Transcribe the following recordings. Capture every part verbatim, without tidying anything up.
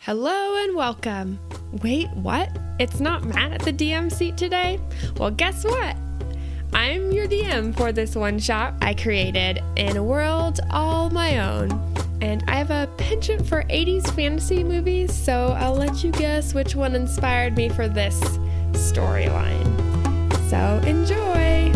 Hello and welcome. Wait, what? It's not Matt at the D M seat today? Well, guess what? I'm your D M for this one shot I created in a world all my own. And I have a penchant for eighties fantasy movies, so I'll let you guess which one inspired me for this storyline. So enjoy!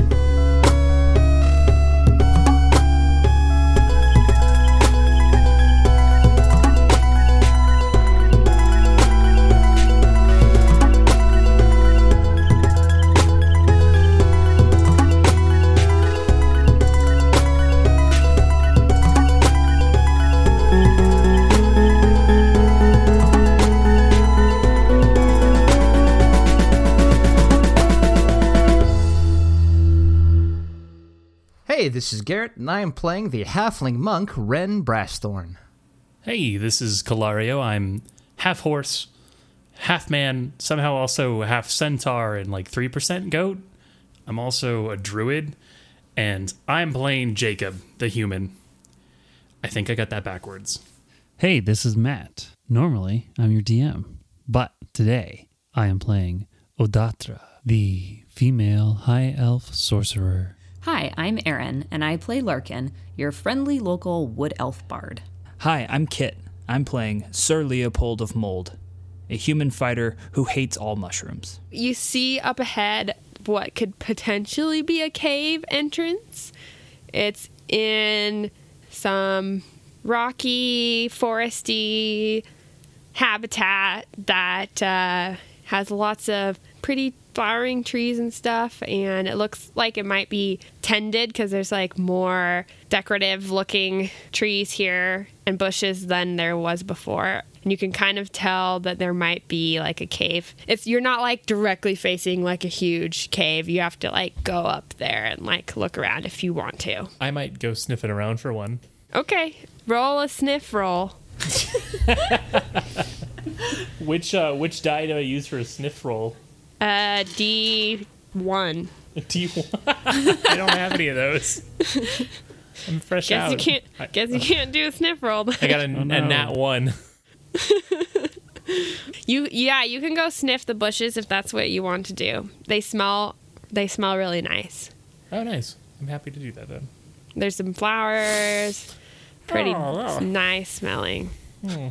Hey, this is Garrett, and I am playing the halfling monk, Ren Brassthorn. Hey, this is Calario. I'm half horse, half man, somehow also half centaur, and like three percent goat. I'm also a druid, and I'm playing Jacob, the human. I think I got that backwards. Hey, this is Matt. Normally, I'm your D M, but today I am playing Odatra, the female high elf sorcerer. Hi, I'm Erin, and I play Larkin, your friendly local wood elf bard. Hi, I'm Kit. I'm playing Sir Leopold of Mold, a human fighter who hates all mushrooms. You see up ahead what could potentially be a cave entrance. It's in some rocky, foresty habitat that uh, has lots of pretty flowering trees and stuff, and it looks like it might be tended because there's like more decorative looking trees here and bushes than there was before, and you can kind of tell that there might be like a cave. It's you're not like directly facing like a huge cave. You have to like go up there and like look around if you want to. I might go sniffing around for one. Okay, roll a sniff roll. Which uh, which die do I use for a sniff roll? Uh, D one. D one. I don't have any of those. I'm fresh Guess out. you can't. I, guess you can't do a sniff roll. I got a, Oh, no. a nat one. You yeah, you can go sniff the bushes if that's what you want to do. They smell. They smell really nice. Oh, nice. I'm happy to do that then. There's some flowers. Pretty Oh, wow. nice smelling. Hmm.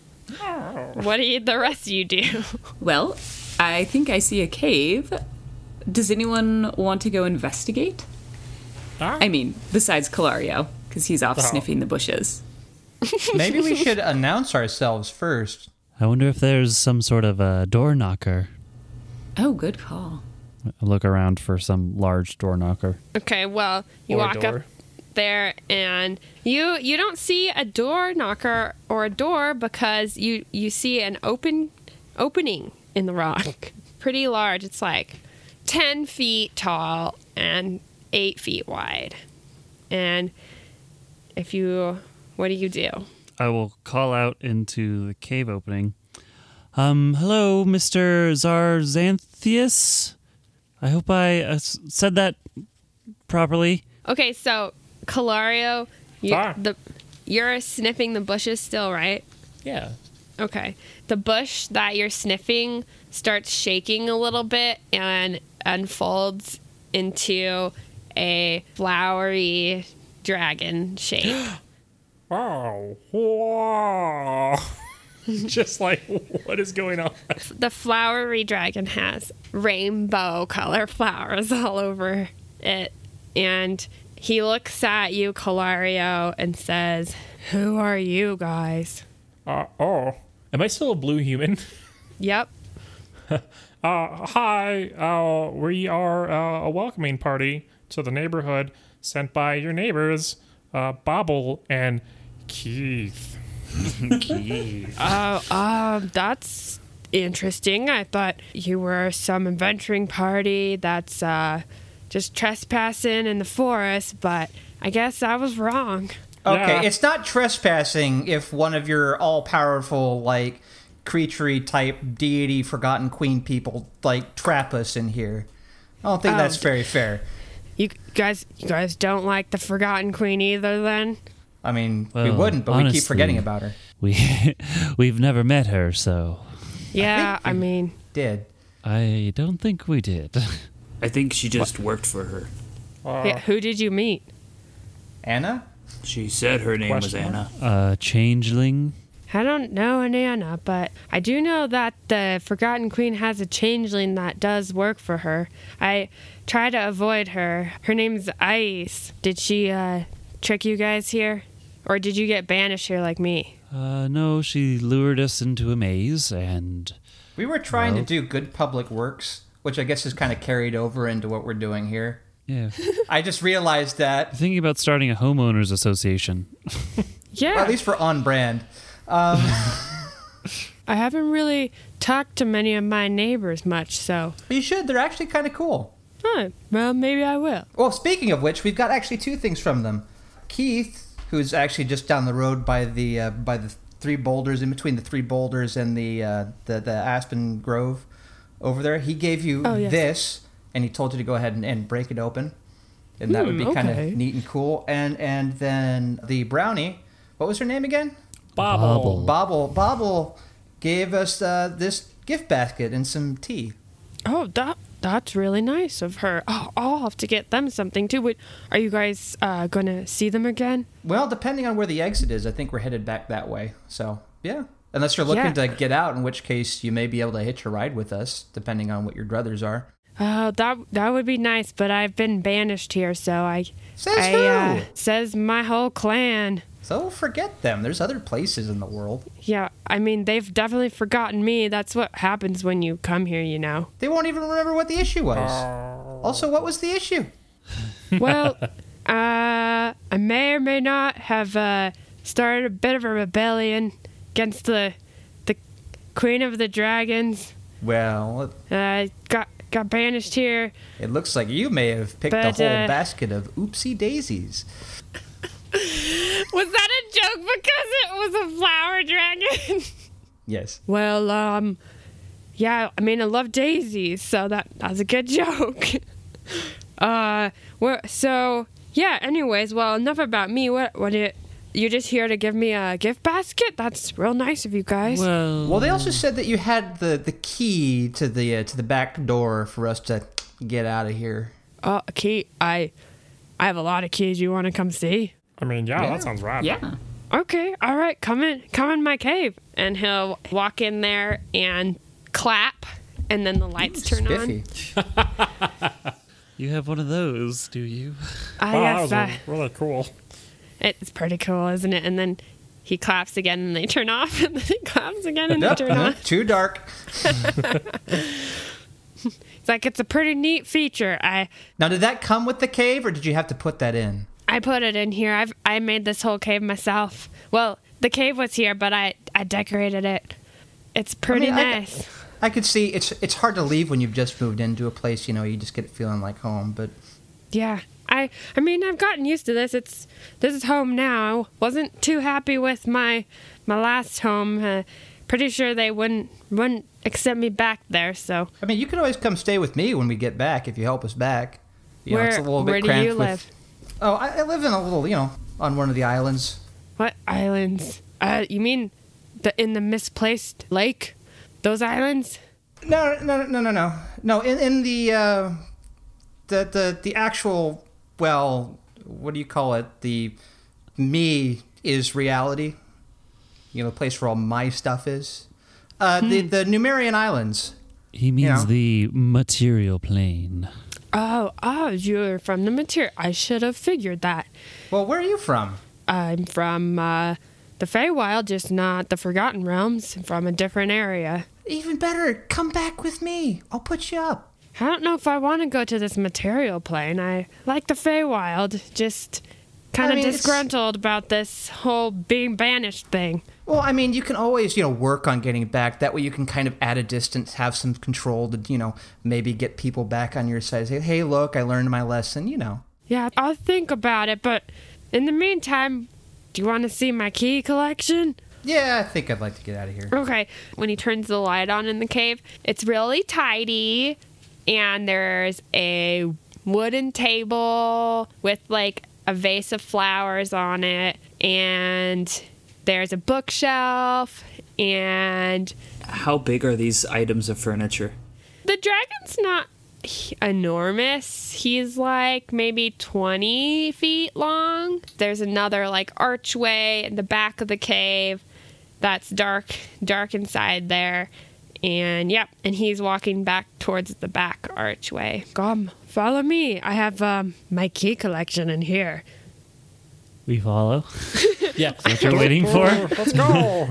What do you, the rest of you do? Well, I think I see a cave. Does anyone want to go investigate? Ah. I mean, besides Calario, because he's off Oh. sniffing the bushes. Maybe we should announce ourselves first. I wonder if there's some sort of a door knocker. Oh, good call. I look around for some large door knocker. Okay, well, you Or a walk door. up there and you you don't see a door knocker or a door because you you see an open opening in the rock. Pretty large. It's like ten feet tall and eight feet wide. And if you, what do you do? I will call out into the cave opening. Um, hello, Mister Zarzanthius? I hope I uh, s- said that properly. Okay, so Calario, you, Ah. the you're sniffing the bushes still, right? Yeah. Okay. The bush that you're sniffing starts shaking a little bit and unfolds into a flowery dragon shape. Wow. Wow. Just like, what is going on? The flowery dragon has rainbow color flowers all over it. And he looks at you, Calario, and says, "Who are you guys?" Uh, oh. Am I still a blue human? Yep. Uh, hi. Uh, we are uh, a welcoming party to the neighborhood sent by your neighbors, uh, Bobble and Keith. Keith. Oh, uh, that's interesting. I thought you were some adventuring party that's uh, just trespassing in the forest, but I guess I was wrong. Okay, Yeah. it's not trespassing if one of your all-powerful, like, creaturey type deity forgotten queen people, like, trap us in here. I don't think Oh, that's d- very fair. You guys, you guys don't like the Forgotten Queen either, then? I mean, we Well, wouldn't, but we keep honestly, forgetting about her. We we've never met her, so Yeah, I, think we- mean, Did. I don't think we did. I think she just worked for her. yeah, who did you meet? Anna? She said her name was Question Anna. Uh, changeling. I don't know an Anna, but I do know that the Forgotten Queen has a changeling that does work for her. I try to avoid her. Her name's Ice. Did she uh, trick you guys here? Or did you get banished here like me? Uh, no, she lured us into a maze, and We were trying Well- to do good public works, which I guess is kind of carried over into what we're doing here. yeah, I just realized that, thinking about starting a homeowners association. Yeah. well, at least for on brand. Um, I haven't really talked to many of my neighbors much, so. you should. They're actually kind of cool. Huh, well, maybe I will. Well, speaking of which, we've got actually two things from them. Keith, who's actually just down the road by the uh, by the three boulders, in between the three boulders and the uh, the, the Aspen Grove over there, he gave you Oh, yes. this, and he told you to go ahead and, and break it open, and that would be Hmm, kind okay. of neat and cool. And and then the brownie, what was her name again? Bobble. Bobble. Bobble gave us uh, this gift basket and some tea. Oh, that that's really nice of her. Oh, I'll have to get them something too. Wait, are you guys uh, gonna see them again? Well, depending on where the exit is, I think we're headed back that way. So, yeah. Unless you're looking Yeah. to get out, in which case you may be able to hitch a ride with us, depending on what your druthers are. Oh, that that would be nice, but I've been banished here, so I. Says I, who? Uh, says my whole clan. So forget them. There's other places in the world. Yeah, I mean they've definitely forgotten me. That's what happens when you come here, you know. They won't even remember what the issue was. Also, what was the issue? Well, uh, I may or may not have uh, started a bit of a rebellion against the the Queen of the Dragons. Well, Uh, got got banished here. it looks like you may have picked But, a whole uh, basket of oopsie daisies. Was that a joke because it was a flower dragon? Yes. Well, um, yeah, I mean, I love daisies, so that, that was a good joke. uh, well, so, yeah, anyways, well, enough about me. What, what it, you're just here to give me a gift basket? That's real nice of you guys. Well, Well, they also said that you had the, the key to the uh, to the back door for us to get out of here. uh, a key, I, I have a lot of keys. You want to come see? I mean, yeah, Yeah. that sounds rad. Yeah. Okay, all right, come in, come in my cave. And he'll walk in there and clap, and then the lights turn on. Spiffy. you have one of those, do you? I Wow, guess that uh, was really cool. it's pretty cool, isn't it? And then he claps again, and they turn off, and then he claps again, and they turn on. Too dark. It's like it's a pretty neat feature. I Now, did that come with the cave, or did you have to put that in? I put it in here. I've I made this whole cave myself. Well, the cave was here, but I I decorated it. It's pretty I mean, I- nice. I could see it's it's hard to leave when you've just moved into a place. You know, you just get feeling like home. But Yeah. I I mean, I've gotten used to this. It's this is home now. Wasn't too happy with my my last home. Uh, pretty sure they wouldn't wouldn't accept me back there. So I mean, you could always come stay with me when we get back if you help us back. You know, where it's a little bit where do cramped you with- live? Oh, I, I live in a little, you know, on one of the islands. What islands? Uh, you mean the in the misplaced lake? Those islands? No, no, no, no, no, no. In in the uh, the the the actual, well, what do you call it? The me is reality. You know, the place where all my stuff is. Uh, the the Numerian Islands. He means Yeah. the material plane. Oh, oh, you're from the material. I should have figured that. Well, where are you from? I'm from uh, the Feywild, just not the Forgotten Realms. I'm from a different area. Even better, come back with me. I'll put you up. I don't know if I want to go to this material plane. I like the Feywild, just kind I of mean, it's- disgruntled about this whole being banished thing. Well, I mean, you can always, you know, work on getting back. That way you can kind of at a distance have some control to, you know, maybe get people back on your side. Say, hey, look, I learned my lesson, you know. Yeah, I'll think about it, but in the meantime, do you want to see my key collection? Yeah, I think I'd like to get out of here. Okay. When he turns the light on in the cave, it's really tidy, and there's a wooden table with like a vase of flowers on it, and there's a bookshelf, and How big are these items of furniture? the dragon's not enormous. He's like maybe twenty feet long. There's another like archway in the back of the cave that's dark, dark inside there. And yep, and he's walking back towards the back archway. Come, follow me. I have um, my key collection in here. We follow. Yeah. What you're waiting for? Let's go.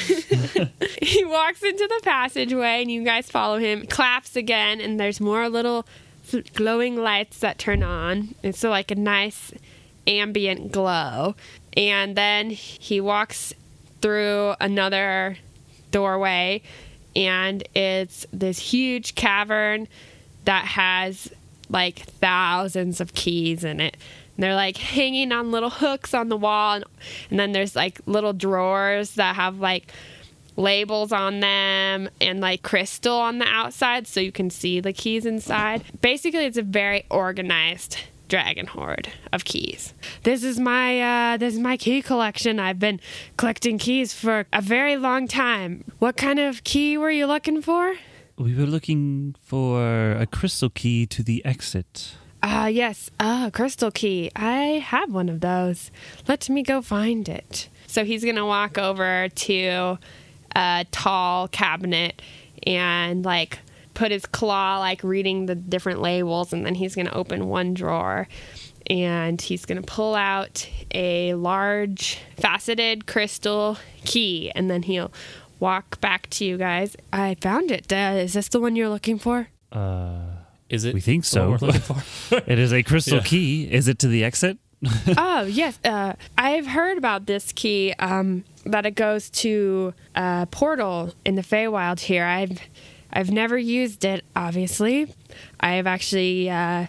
He walks into the passageway, and you guys follow him. Claps again, and there's more little fl- glowing lights that turn on. It's so like a nice ambient glow. And then he walks through another doorway, and it's this huge cavern that has like thousands of keys in it. And they're like hanging on little hooks on the wall, and, and then there's like little drawers that have like labels on them and like crystal on the outside so you can see the keys inside. Basically, it's a very organized dragon hoard of keys. This is my uh this is my key collection. I've been collecting keys for a very long time. What kind of key were you looking for? We were looking for a crystal key to the exit. Ah, uh, yes. Ah, crystal key. I have one of those. Let me go find it. So he's going to walk over to a tall cabinet and like put his claw like reading the different labels, and then he's going to open one drawer and he's going to pull out a large faceted crystal key, and then he'll walk back to you guys. I found it. Uh, is this the one you're looking for? Uh, Is it? we think what so. we're looking for? It is a crystal Yeah. key. Is it to the exit? Oh, yes. Uh, I've heard about this key, um, that it goes to a portal in the Feywild here. I've I've never used it, obviously. I've actually, uh,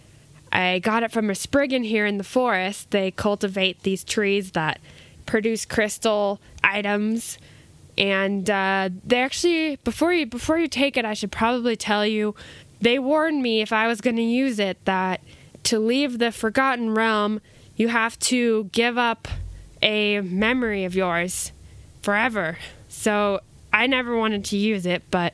I got it from a Spriggan here in the forest. They cultivate these trees that produce crystal items. And uh, they actually, before you before you take it, I should probably tell you, they warned me if I was going to use it that to leave the Forgotten Realm, you have to give up a memory of yours forever. So I never wanted to use it, but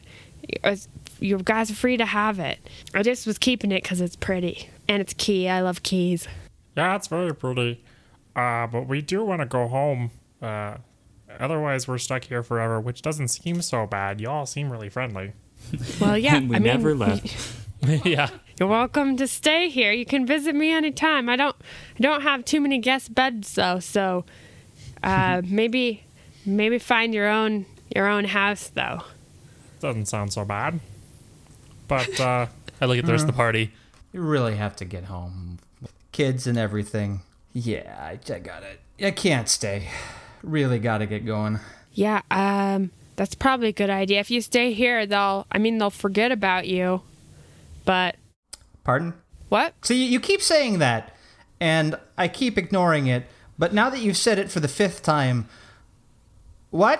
you guys are free to have it. I just was keeping it because it's pretty. And it's a key. I love keys. Yeah, it's very pretty. Uh, but we do want to go home. Uh, otherwise, we're stuck here forever, which doesn't seem so bad. Y'all seem really friendly. Well, yeah. And we I mean, never left. Yeah. You're welcome to stay here. You can visit me anytime. I don't I don't have too many guest beds though, so uh, maybe maybe find your own your own house though. Doesn't sound so bad. But, uh, I look at the rest of the party. You really have to get home. Kids and everything. Yeah, I, I got it. I can't stay. Really got to get going. Yeah, um that's probably a good idea. If you stay here, they'll I mean they'll forget about you. But Pardon? what? So you, you keep saying that, and I keep ignoring it, but now that you've said it for the fifth time, what?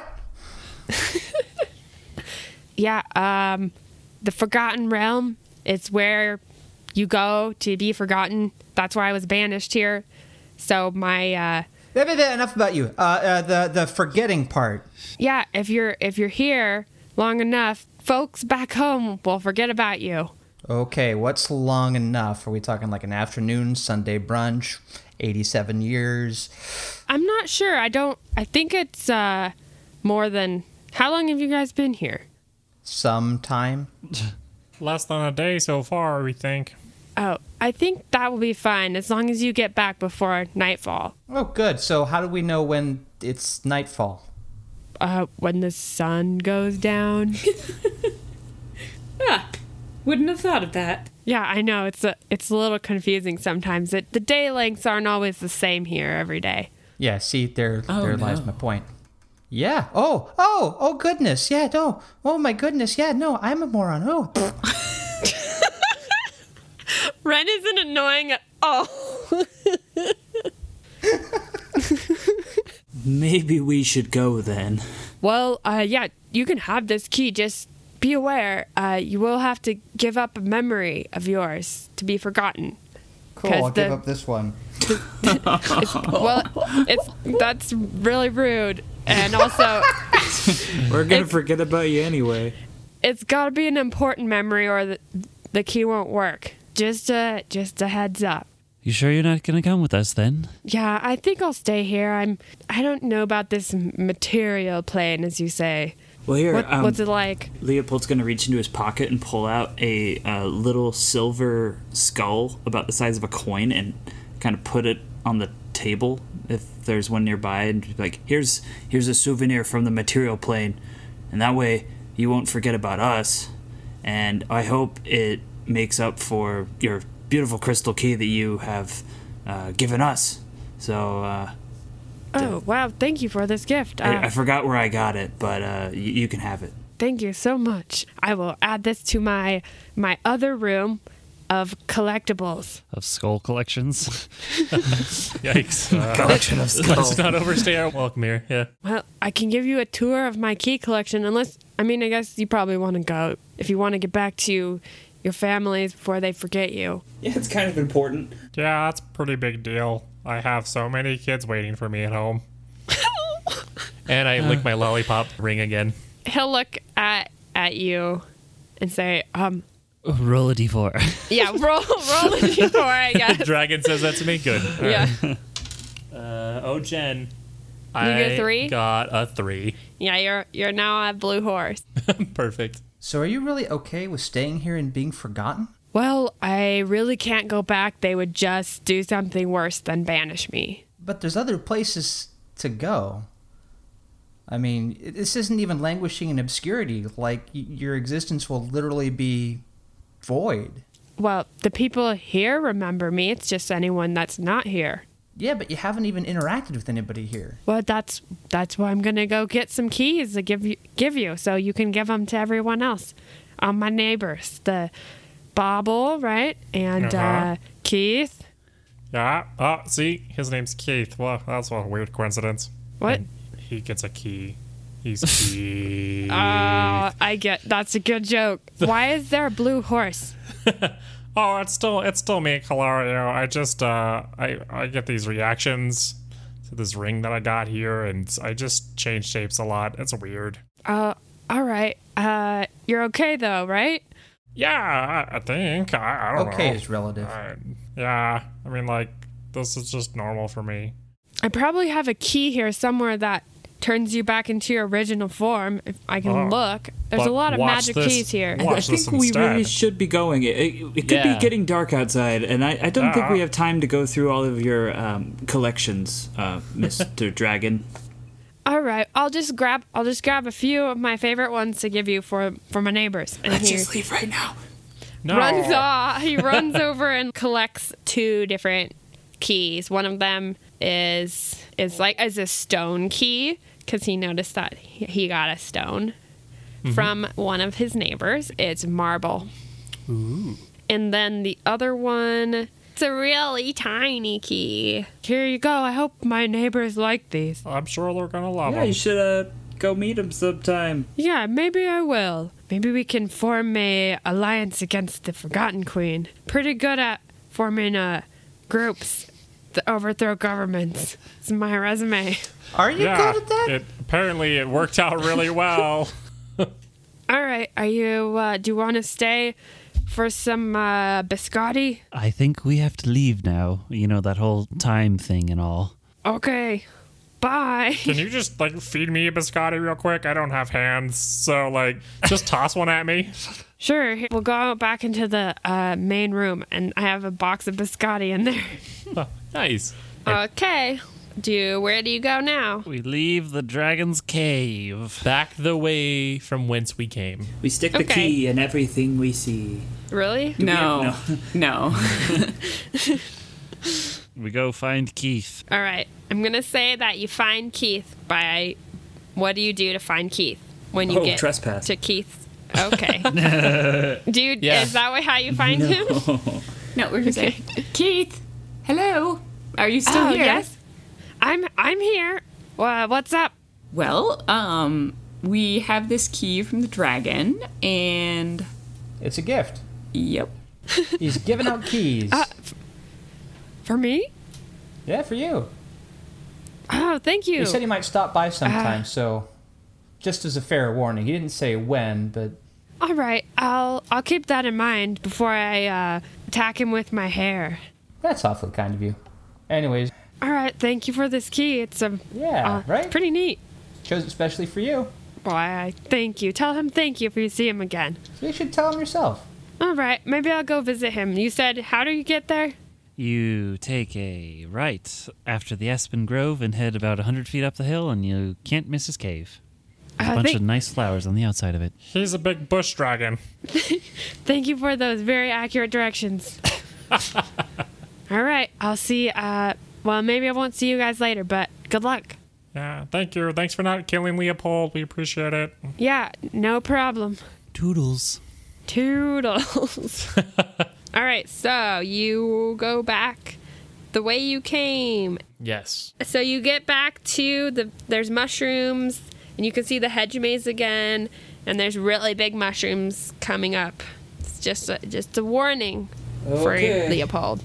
Yeah, um the Forgotten Realm is where you go to be forgotten. That's why I was banished here. So my uh Enough about you. Uh, uh, the the forgetting part. yeah, if you're if you're here long enough, folks back home will forget about you. Okay, what's long enough? Are we talking like an afternoon, Sunday brunch, eighty-seven years? I'm not sure. I don't I think it's uh more than how long have you guys been here? Sometime? less than a day so far, we think. Oh, I think that will be fine as long as you get back before nightfall. Oh, good. So how do we know when it's nightfall? Uh, when the sun goes down. Ah, wouldn't have thought of that. Yeah, I know it's a it's a little confusing sometimes. It, the day lengths aren't always the same here every day. Yeah, see, there, Oh, there lies no. my point. Yeah. Oh, oh, oh, goodness. Yeah, no. Oh, my goodness. Yeah, no, I'm a moron. Oh. Ren isn't annoying at all. Maybe we should go then. Well, uh, yeah, you can have this key. Just be aware, uh, you will have to give up a memory of yours to be forgotten. Cool, I'll the, give up this one. it's, well, it's that's really rude, and also We're gonna It's- forget about you anyway. it's got to be an important memory, or the the key won't work. Just a just a heads up. You sure you're not going to come with us then? Yeah, I think I'll stay here. I'm. I don't know about this material plane, as you say. Well, here, What, um, what's it like? Leopold's gonna reach into his pocket and pull out a uh, little silver skull about the size of a coin and kind of put it on the table if there's one nearby, and be like, "Here's here's a souvenir from the material plane, and that way you won't forget about us. And I hope it makes up for your beautiful crystal key that you have uh, given us." So. Uh, Oh wow! Thank you for this gift. Uh, I, I forgot where I got it, but uh, y- you can have it. Thank you so much. I will add this to my my other room of collectibles. Of skull collections? Yikes. Uh, Collection of let's not overstay our welcome here. Yeah. Well, I can give you a tour of my key collection, unless I mean, I guess you probably want to go if you want to get back to your families before they forget you. Yeah, it's kind of important. Yeah, that's a pretty big deal. I have so many kids waiting for me at home. And I lick my lollipop ring again. He'll look at at you and say, "Um, Roll a d four. yeah, roll roll a d four, I guess." Dragon says that to me. Good. All Yeah, right. Uh, oh, Jen. You I get a three? got a three. yeah. You're you're now a blue horse. Perfect. So are you really okay with staying here and being forgotten? Well, I really can't go back. They would just do something worse than banish me. But there's other places to go. I mean, i- this isn't even languishing in obscurity. Like, y- your existence will literally be void. Well, the people here remember me. It's just anyone that's not here. Yeah, but you haven't even interacted with anybody here. Well, that's that's why I'm gonna go get some keys to give you give you, so you can give them to everyone else, um, my neighbors, the Bobble, right, and Uh-huh. uh, Keith. Yeah. Oh, see, his name's Keith. Well, that's a weird coincidence. What? And he gets a key. He's Keith. Oh, I get. That's a good joke. Why is there a blue horse? Oh, it's still it's still me, Calario. I just uh I I get these reactions to this ring that I got here, and I just change shapes a lot. It's weird. Uh, all right. Uh, you're okay though, right? Yeah, I, I think I, I don't know. Okay is relative. I, yeah, I mean, like, this is just normal for me. I probably have a key here somewhere that turns you back into your original form. If I can Oh, look, there's a but lot of watch magic this. keys here. Watch I this think we instead. really should be going. It, it, it could Yeah. be getting dark outside, and I, I don't think Yeah. we have time to go through all of your um, collections, uh, Mister Dragon. All right, I'll just grab. I'll just grab a few of my favorite ones to give you for for my neighbors. And Let's he just leave right now. No. runs off. He runs over and collects two different keys. One of them is is like is a stone key because he noticed that he he got a stone from one of his neighbors. It's marble. Ooh. And then the other one, it's a really tiny key. Here you go. I hope my neighbors like these. I'm sure they're gonna love Yeah, them. you should uh, go meet him sometime. Yeah, maybe I will. Maybe we can form a alliance against the Forgotten Queen. Pretty good at forming uh, groups to overthrow governments. It's my resume. Are you Yeah, good at that? it apparently it worked out really well. All right, are you? Uh, do you want to stay for some uh, biscotti? I think we have to leave now. You know, that whole time thing and all. Okay, bye. Can you just like feed me a biscotti real quick? I don't have hands, so like just toss one at me. Sure, here- we'll go back into the uh, main room, and I have a box of biscotti in there. Oh, nice. Okay. Do you, where do you go now? We leave the dragon's cave. Back the way from whence we came. We stick the Okay. key in everything we see. Really? No, no. We go find Keith. All right. I'm gonna say that you find Keith by. What do you do to find Keith when you Oh, get trespass. to Keith? Okay. do you, Yeah. is that how you find him? No, we're gonna say, Keith, hello. Are you still Oh here? yes. I'm I'm here. Well, what's up? Well, um, we have this key from the dragon, and It's a gift. yep. He's giving out keys. Uh, For me? Yeah, for you. Oh, thank you. He said he might stop by sometime, uh, so just as a fair warning. He didn't say when, but... All right, I'll I'll keep that in mind before I uh, attack him with my hair. That's awfully kind of you. Anyways. All right, thank you for this key. It's a yeah, uh, right? Pretty neat. Chose it especially for you. Why, thank you. Tell him thank you if you see him again. So you should tell him yourself. All right, maybe I'll go visit him. You said, how do you get there? You take a right after the Aspen Grove and head about one hundred feet up the hill, and you can't miss his cave. There's a Uh, bunch thank- of nice flowers on the outside of it. He's a big bush dragon. Thank you for those very accurate directions. All right, I'll see. Uh, well, maybe I won't see you guys later, but good luck. Yeah, thank you. Thanks for not killing Leopold. We appreciate it. Yeah, no problem. Toodles. Toodles. All right, so you go back the way you came. Yes. So you get back to the, there's mushrooms, and you can see the hedge maze again, and there's really big mushrooms coming up. It's just a, just a warning Okay. for Leopold.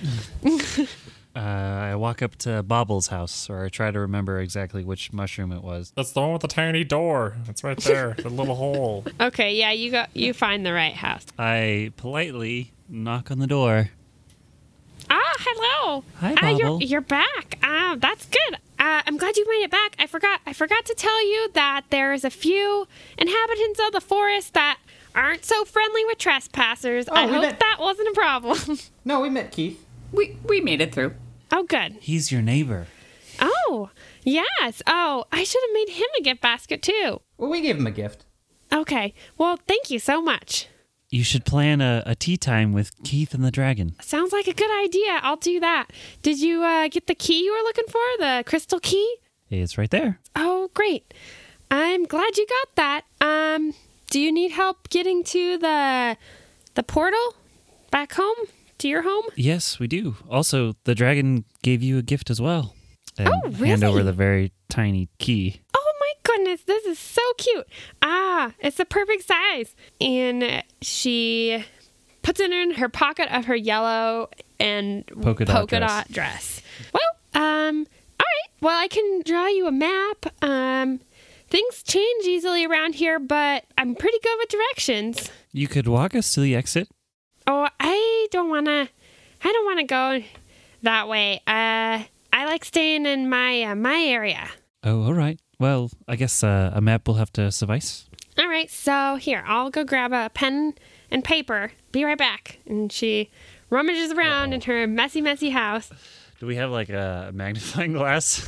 Uh, I walk up to Bobble's house, or I try to remember exactly which mushroom it was. That's the one with the tiny door. It's right there, the little hole. Okay, yeah, you got you find the right house. I politely knock on the door. Ah, hello. Hi, Ah, you're Bobble. you're back. Ah, that's good. Uh, I'm glad you made it back. I forgot I forgot to tell you that there's a few inhabitants of the forest that aren't so friendly with trespassers. Oh, I we hope met- that wasn't a problem. No, we met Keith. We we made it through. Oh, good. He's your neighbor. Oh, yes. Oh, I should have made him a gift basket too. Well, we gave him a gift. Okay. Well, thank you so much. You should plan a, a tea time with Keith and the dragon. Sounds like a good idea. I'll do that. Did you uh, get the key you were looking for? The crystal key? It's right there. Oh, great. I'm glad you got that. Um, do you need help getting to the the portal back home? To your home? Yes, we do. Also, the dragon gave you a gift as well. And Oh, hand over really? the very tiny key. Oh my goodness, this is so cute. Ah, it's the perfect size. And she puts it in her pocket of her yellow and Polka dot dress. dot dress. Well, um, all right. Well, I can draw you a map. Um, things change easily around here, but I'm pretty good with directions. You could walk us to the exit. Oh, I don't want to. I don't want to go that way. Uh, I like staying in my uh, my area. Oh, all right. Well, I guess uh, a map will have to suffice. All right, so here, I'll go grab a pen and paper. Be right back. And she rummages around in her messy, messy house. Do we have like a magnifying glass?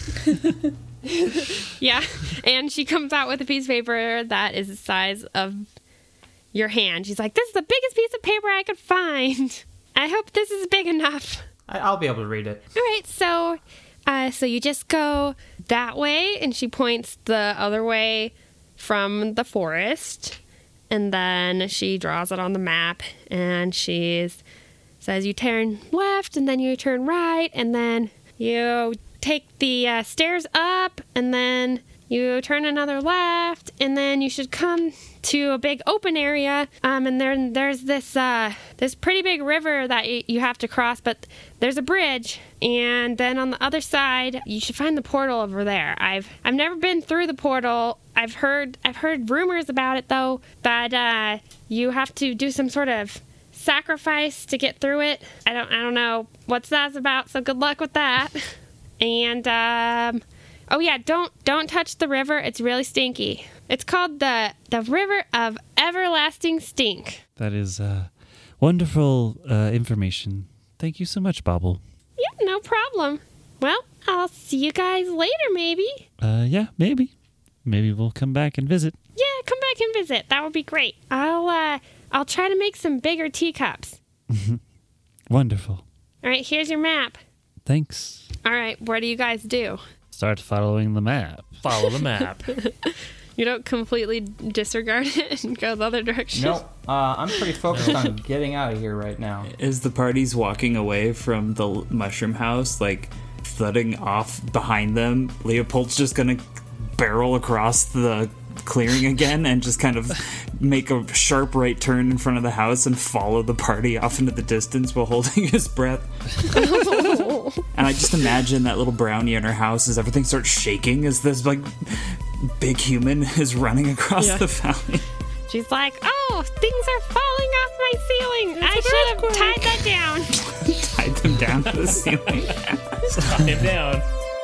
Yeah, and she comes out with a piece of paper that is the size of your hand. She's like, this is the biggest piece of paper I could find. I hope this is big enough. I- I'll be able to read it. All right, so uh, so you just go that way, and she points the other way from the forest, and then she draws it on the map, and she says you turn left, and then you turn right, and then you take the uh, stairs up, and then you turn another left, and then you should come to a big open area. Um, and then there's this uh, this pretty big river that y- you have to cross, but there's a bridge. And then on the other side, you should find the portal over there. I've I've never been through the portal. I've heard I've heard rumors about it though that uh, you have to do some sort of sacrifice to get through it. I don't I don't know what's that's about. So good luck with that. And um. Oh yeah, don't don't touch the river. It's really stinky. It's called the the River of Everlasting Stink. That is uh, wonderful uh, information. Thank you so much, Bobble. Yeah, no problem. Well, I'll see you guys later, maybe. Uh, yeah, maybe. Maybe we'll come back and visit. Yeah, come back and visit. That would be great. I'll uh I'll try to make some bigger teacups. Wonderful. All right, here's your map. Thanks. All right, what do you guys do? Start following the map. Follow the map. You don't completely disregard it and go the other direction. Nope. Uh, I'm pretty focused on getting out of here right now. As the party's walking away from the l- mushroom house, like thudding off behind them, Leopold's just gonna barrel across the clearing again and just kind of make a sharp right turn in front of the house and follow the party off into the distance while holding his breath. And I just imagine that little brownie in her house as everything starts shaking as this like big human is running across Yeah. the valley. She's like, oh, things are falling off my ceiling. I should have tied that down. Tied them down to the ceiling. Tie him down.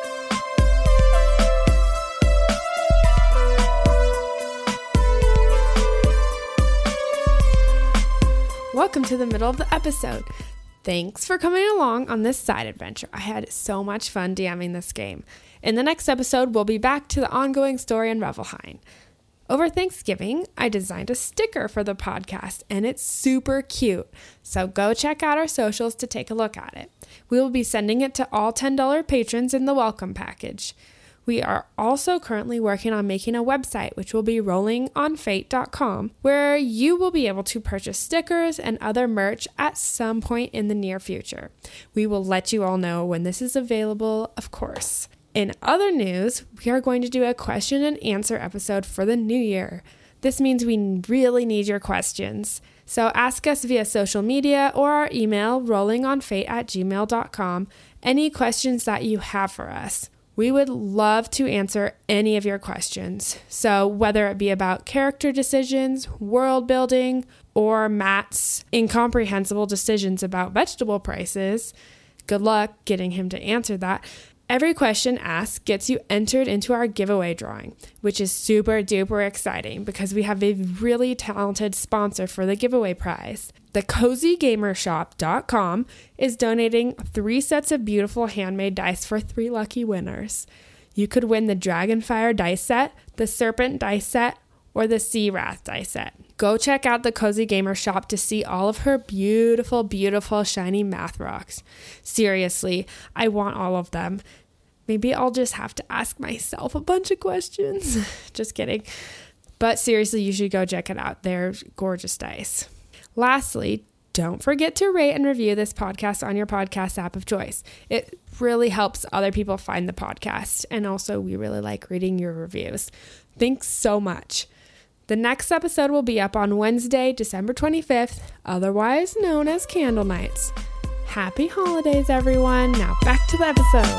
Welcome to the middle of the episode. Thanks for coming along on this side adventure. I had so much fun DMing this game. In the next episode, we'll be back to the ongoing story in Revelheim. Over Thanksgiving, I designed a sticker for the podcast, and it's super cute. So go check out our socials to take a look at it. We will be sending it to all ten dollars patrons in the welcome package. We are also currently working on making a website, which will be rolling on fate dot com, where you will be able to purchase stickers and other merch at some point in the near future. We will let you all know when this is available, of course. In other news, we are going to do a question and answer episode for the new year. This means we really need your questions. So ask us via social media or our email, rollingonfate at gmail dot com, any questions that you have for us. We would love to answer any of your questions. So whether it be about character decisions, world building, or Matt's incomprehensible decisions about vegetable prices, good luck getting him to answer that. Every question asked gets you entered into our giveaway drawing, which is super duper exciting because we have a really talented sponsor for the giveaway prize. The cozy gamer shop dot com is donating three sets of beautiful handmade dice for three lucky winners. You could win the Dragonfire dice set, the Serpent dice set, or the Sea Wrath dice set. Go check out the Cozy Gamer Shop to see all of her beautiful, beautiful, shiny math rocks. Seriously, I want all of them. Maybe I'll just have to ask myself a bunch of questions. Just kidding. But seriously, you should go check it out. They're gorgeous dice. Lastly, don't forget to rate and review this podcast on your podcast app of choice. It really helps other people find the podcast. And also, we really like reading your reviews. Thanks so much. The next episode will be up on Wednesday, December twenty-fifth, otherwise known as Candle Nights. Happy holidays, everyone. Now back to the episode.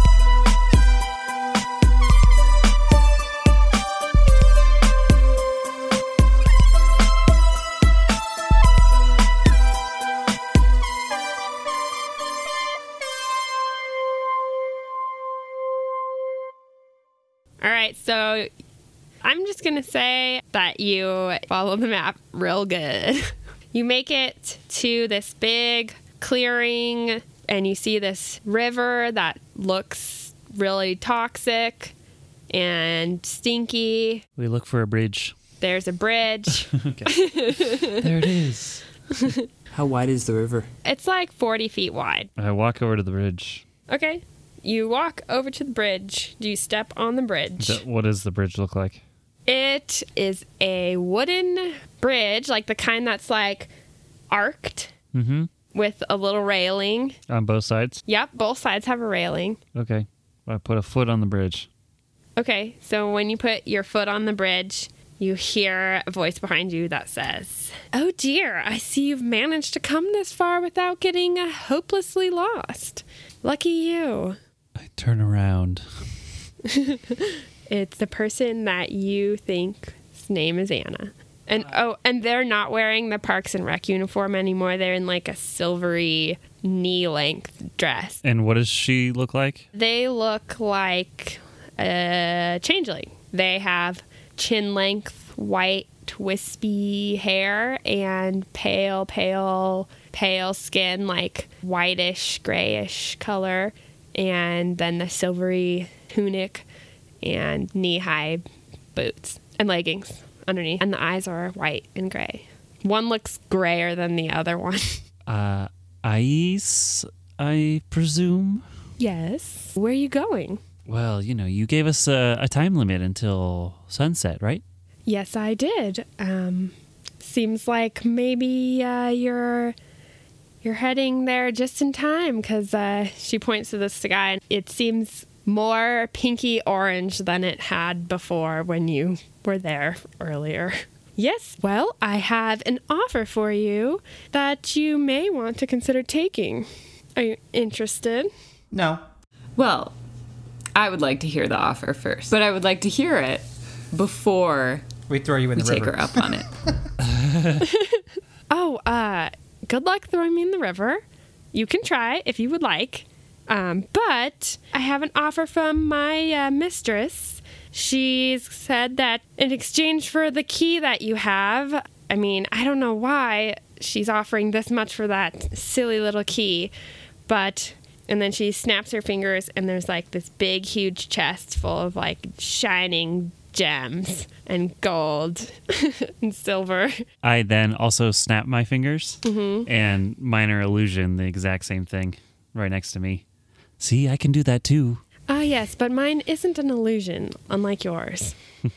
All right, so I'm just going to say that you follow the map real good. You make it to this big clearing, and you see this river that looks really toxic and stinky. We look for a bridge. There's a bridge. There it is. How wide is the river? It's like forty feet wide. I walk over to the bridge. Okay. You walk over to the bridge. Do you step on the bridge? Th- what does the bridge look like? It is a wooden bridge, like the kind that's like arced Mm-hmm. with a little railing. On both sides? Yep, both sides have a railing. Okay. I put a foot on the bridge. Okay, so when you put your foot on the bridge, you hear a voice behind you that says, "Oh dear, I see you've managed to come this far without getting uh, hopelessly lost. Lucky you." I turn around. It's the person that you think's name is Anna. And oh, and they're not wearing the Parks and Rec uniform anymore. They're in like a silvery knee-length dress. And what does she look like? They look like a changeling. They have chin-length, white, wispy hair and pale, pale, pale skin, like whitish, grayish color. And then the silvery tunic and knee-high boots and leggings underneath. And the eyes are white and gray. One looks grayer than the other one. Uh, ice, I presume? Yes. Where are you going? Well, you know, you gave us a, a time limit until sunset, right? Yes, I did. Um, seems like maybe uh, you're you're heading there just in time because uh, she points to the sky. And it seems more pinky orange than it had before when you were there earlier. Yes, well, I have an offer for you that you may want to consider taking. Are you interested? No. Well, I would like to hear the offer first, but I would like to hear it before We throw you in we the take river. her up on it. Oh, uh, good luck throwing me in the river. You can try if you would like. Um, but I have an offer from my uh, mistress. She's said that in exchange for the key that you have, I mean, I don't know why she's offering this much for that silly little key, but, and then she snaps her fingers and there's like this big, huge chest full of like shining gems and gold and silver. I then also snap my fingers, and minor illusion, the exact same thing, right next to me. See, I can do that too. Ah, yes, but mine isn't an illusion, unlike yours.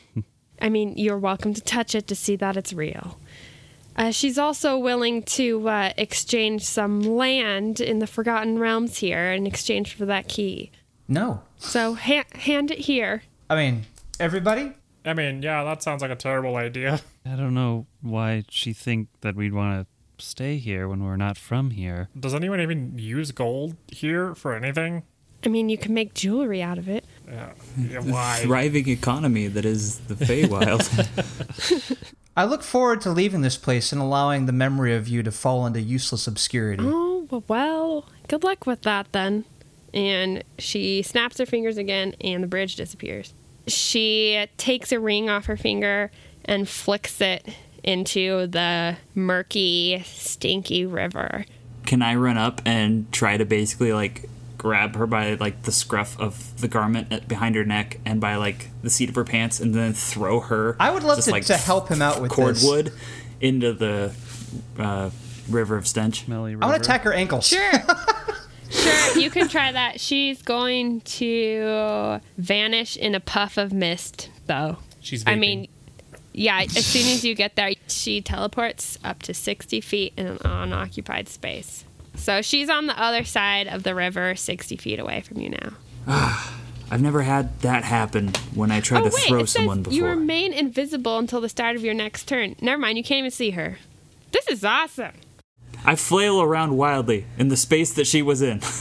I mean, you're welcome to touch it to see that it's real. Uh, she's also willing to uh, exchange some land in the Forgotten Realms here in exchange for that key. No. So ha- hand it here. I mean, everybody? I mean, yeah, that sounds like a terrible idea. I don't know why she think that we'd want to stay here when we're not from here. Does anyone even use gold here for anything? I mean, you can make jewelry out of it. Yeah, yeah why? Thriving economy that is the Feywild. I look forward to leaving this place and allowing the memory of you to fall into useless obscurity. Oh, well, well, good luck with that then. And she snaps her fingers again, and the bridge disappears. She takes a ring off her finger and flicks it into the murky, stinky river. Can I run up and try to basically like grab her by like the scruff of the garment at, behind her neck and by like the seat of her pants and then throw her? I would love just, to, like, to help him out with this. cordwood into the uh, river of stench. Smelly I river. want to attack her ankles. Sure. Sure, you can try that. She's going to vanish in a puff of mist, though. She's I vaping. mean, yeah, as soon as you get there, she teleports up to sixty feet in an unoccupied space. So she's on the other side of the river, sixty feet away from you now. I've never had that happen when I tried Oh, to wait, throw it says someone before. you remain invisible until the start of your next turn. Never mind, you can't even see her. This is awesome. I flail around wildly in the space that she was in.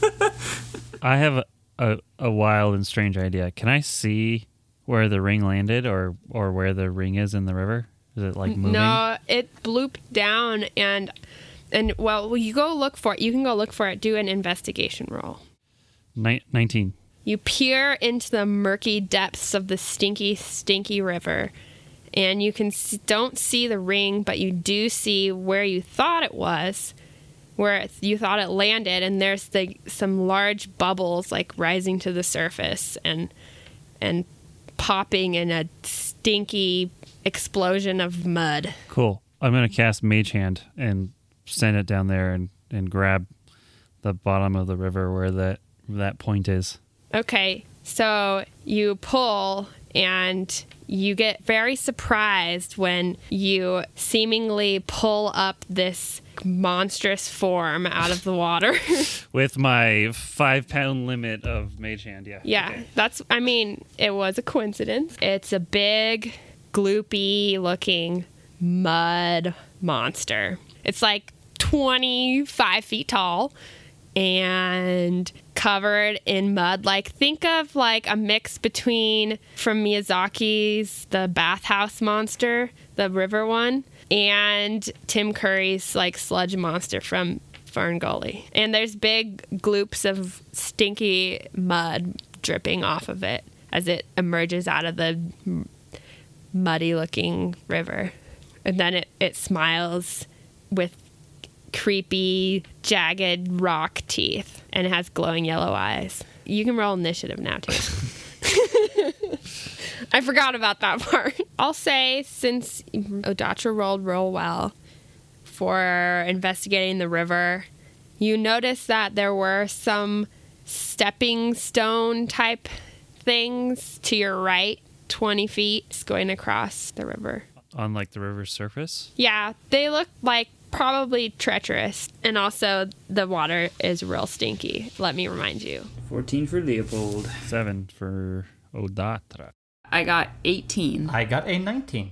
I have a, a, a wild and strange idea. Can I see where the ring landed or, or where the ring is in the river? Is it like moving? No, it blooped down and and well, you go look for it. You can go look for it. Do an investigation roll. Ni- nineteen. You peer into the murky depths of the stinky, stinky river, and you can s- don't see the ring, but you do see where you thought it was, where it, you thought it landed, and there's the some large bubbles like rising to the surface and and popping in a stinky explosion of mud. Cool. I'm going to cast Mage Hand and send it down there and, and grab the bottom of the river where that that point is. Okay, so you pull and you get very surprised when you seemingly pull up this monstrous form out of the water. With my five pound limit of Mage Hand, yeah. Yeah, Okay. that's, I mean, it was a coincidence. It's a big, gloopy looking mud monster. It's like twenty-five feet tall and covered in mud. Like, think of like a mix between from Miyazaki's The Bathhouse Monster, the river one, and Tim Curry's like sludge monster from Fern Gully. And there's big gloops of stinky mud dripping off of it as it emerges out of the muddy looking river. And then it, it smiles with creepy, jagged rock teeth, and it has glowing yellow eyes. You can roll initiative now, too. I forgot about that part. I'll say, since Odatra rolled real well for investigating the river, you notice that there were some stepping stone type things to your right, twenty feet, going across the river. On like the river's surface? Yeah, they look like probably treacherous, and also the water is real stinky, let me remind you. fourteen for Leopold. Seven for Odatra. I got eighteen. I got a nineteen.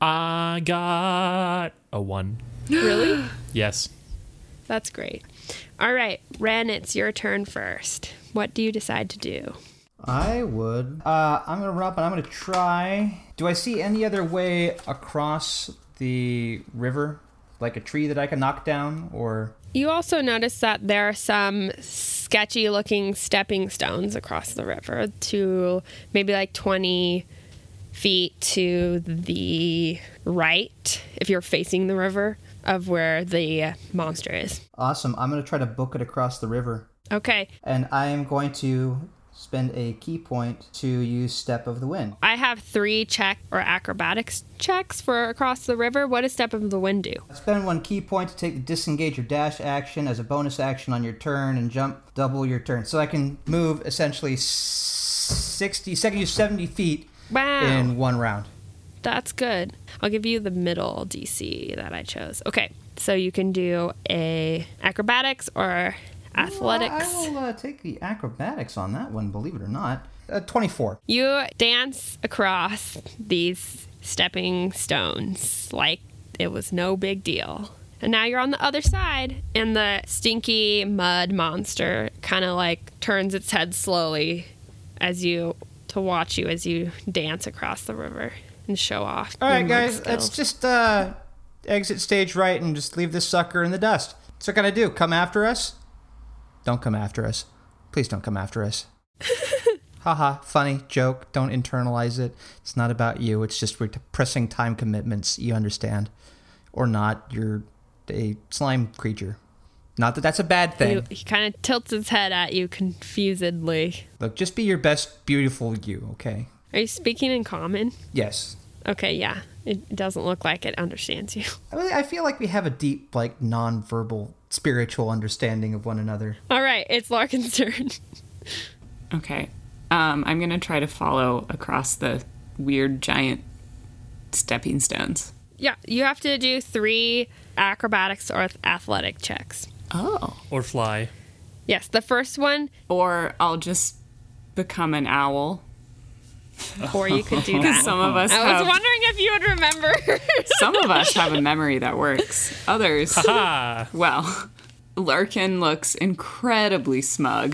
I got a one. Really? Yes. That's great. All right, Ren, it's your turn first. What do you decide to do? I would. Uh, I'm gonna run up and I'm gonna try. Do I see any other way across the river, like a tree that I can knock down, or? You also notice that there are some sketchy looking stepping stones across the river to maybe like twenty feet to the right, if you're facing the river, of where the uh, monster is. Awesome. I'm gonna try to book it across the river, Okay. and I am going to spend a key point to use Step of the Wind. I have three check or acrobatics checks for across the river. What does Step of the Wind do? Spend one key point to take the disengage or dash action as a bonus action on your turn and jump double your turn. So I can move essentially sixty, seventy, seventy feet Wow. in one round. That's good. I'll give you the middle D C that I chose. Okay. So you can do a acrobatics or athletics. I will uh, take the acrobatics on that one, believe it or not. Uh, twenty-four. You dance across these stepping stones like it was no big deal. And now you're on the other side, and the stinky mud monster kind of like turns its head slowly as you to watch you as you dance across the river and show off. All your right, mud guys, skills. let's just uh, exit stage right and just leave this sucker in the dust. What's it gonna do? Come after us? Don't come after us. Please don't come after us. Haha, funny joke. Don't internalize it. It's not about you. It's just we're pressing time commitments. You understand. Or not. You're a slime creature. Not that that's a bad thing. He, he kind of tilts his head at you confusedly. Look, just be your best beautiful you, okay? Are you speaking in common? Yes. Okay, yeah. It doesn't look like it understands you. I, really, I feel like we have a deep, like, non-verbal, spiritual understanding of one another. All right, it's Larkin's turn. Okay. Um, I'm going to try to follow across the weird giant stepping stones. Yeah, you have to do three acrobatics or athletic checks. Oh. Or fly. Yes, the first one, Or I'll just become an owl. or you could do Because that. some of us I was have wondering if you would remember. some of us have a memory that works. Others, Ha! well, Larkin looks incredibly smug.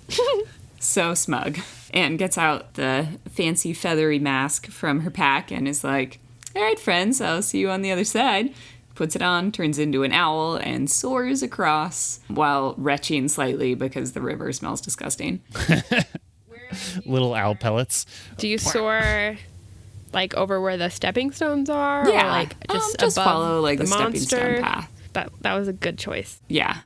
So smug. And gets out the fancy feathery mask from her pack and is like, all right, friends, I'll see you on the other side. Puts it on, turns into an owl, and soars across while retching slightly because the river smells disgusting. Little owl pellets. Do you soar like over where the stepping stones are? Yeah, or like just, um, just above follow like the, the stepping monster? stone path. That that was a good choice. Yeah.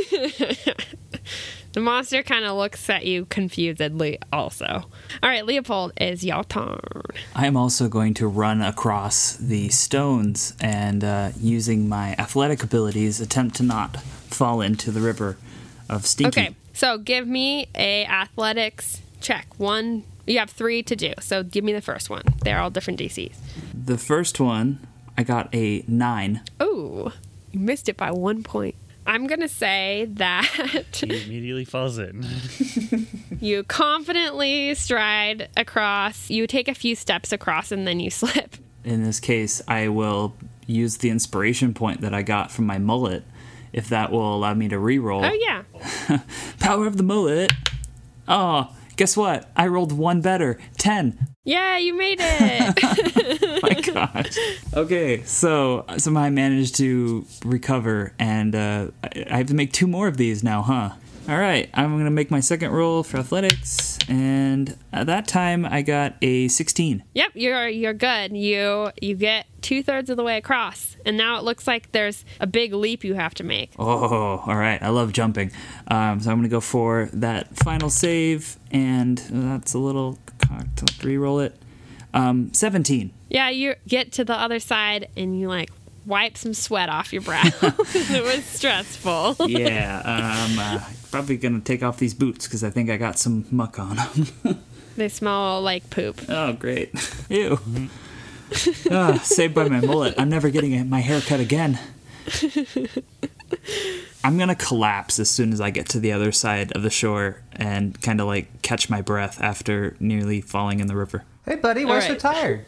The monster kind of looks at you confusedly also. All right, Leopold, is your turn. I am also going to run across the stones and, uh, using my athletic abilities, attempt to not fall into the river of Stinky. Okay, so give me a athletics check. One, you have three to do, so give me the first one. They're all different D Cs. The first one, I got a nine. Ooh, you missed it by one point. I'm going to say that He immediately falls in. you confidently stride across. You take a few steps across and then you slip. In this case, I will use the inspiration point that I got from my mullet, if that will allow me to re-roll. Oh, yeah. Power of the mullet. Oh, guess what? I rolled one better. Ten. Yeah, you made it. My gosh. Okay, so somehow I managed to recover, and uh, I I have to make two more of these now, huh? All right, I'm going to make my second roll for athletics, and at that time I got a sixteen. Yep, you're you're good. You you get two thirds of the way across, and now it looks like there's a big leap you have to make. Oh, all right. I love jumping. Um, so I'm going to go for that final save, and that's a little cocked. Let's re-roll it. Um, seventeen. Yeah, you get to the other side, and you like wipe some sweat off your brow. It was stressful. Yeah, I'm uh, probably going to take off these boots because I think I got some muck on them. They smell like poop. Oh, great. Ew. Ah, saved by my mullet. I'm never getting my hair cut again. I'm going to collapse as soon as I get to the other side of the shore and kind of like catch my breath after nearly falling in the river. Hey, buddy, why All so right. tired?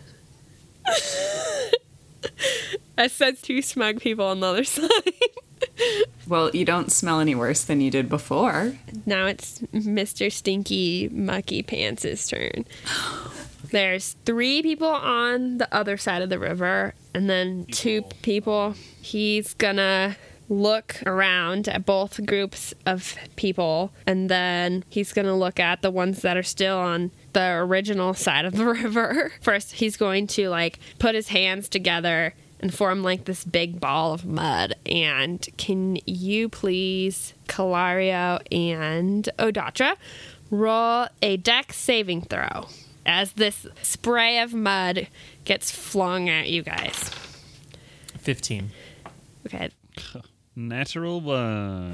I said two smug people on the other side. Well, you don't smell any worse than you did before. Now it's Mister Stinky Mucky Pants' turn. There's three people on the other side of the river, and then two people. He's gonna look around at both groups of people, and then he's gonna look at the ones that are still on the original side of the river. First, he's going to like put his hands together and form like this big ball of mud. And can you please, Calario and Odatra, roll a dex saving throw as this spray of mud gets flung at you guys? fifteen. Okay. Natural one.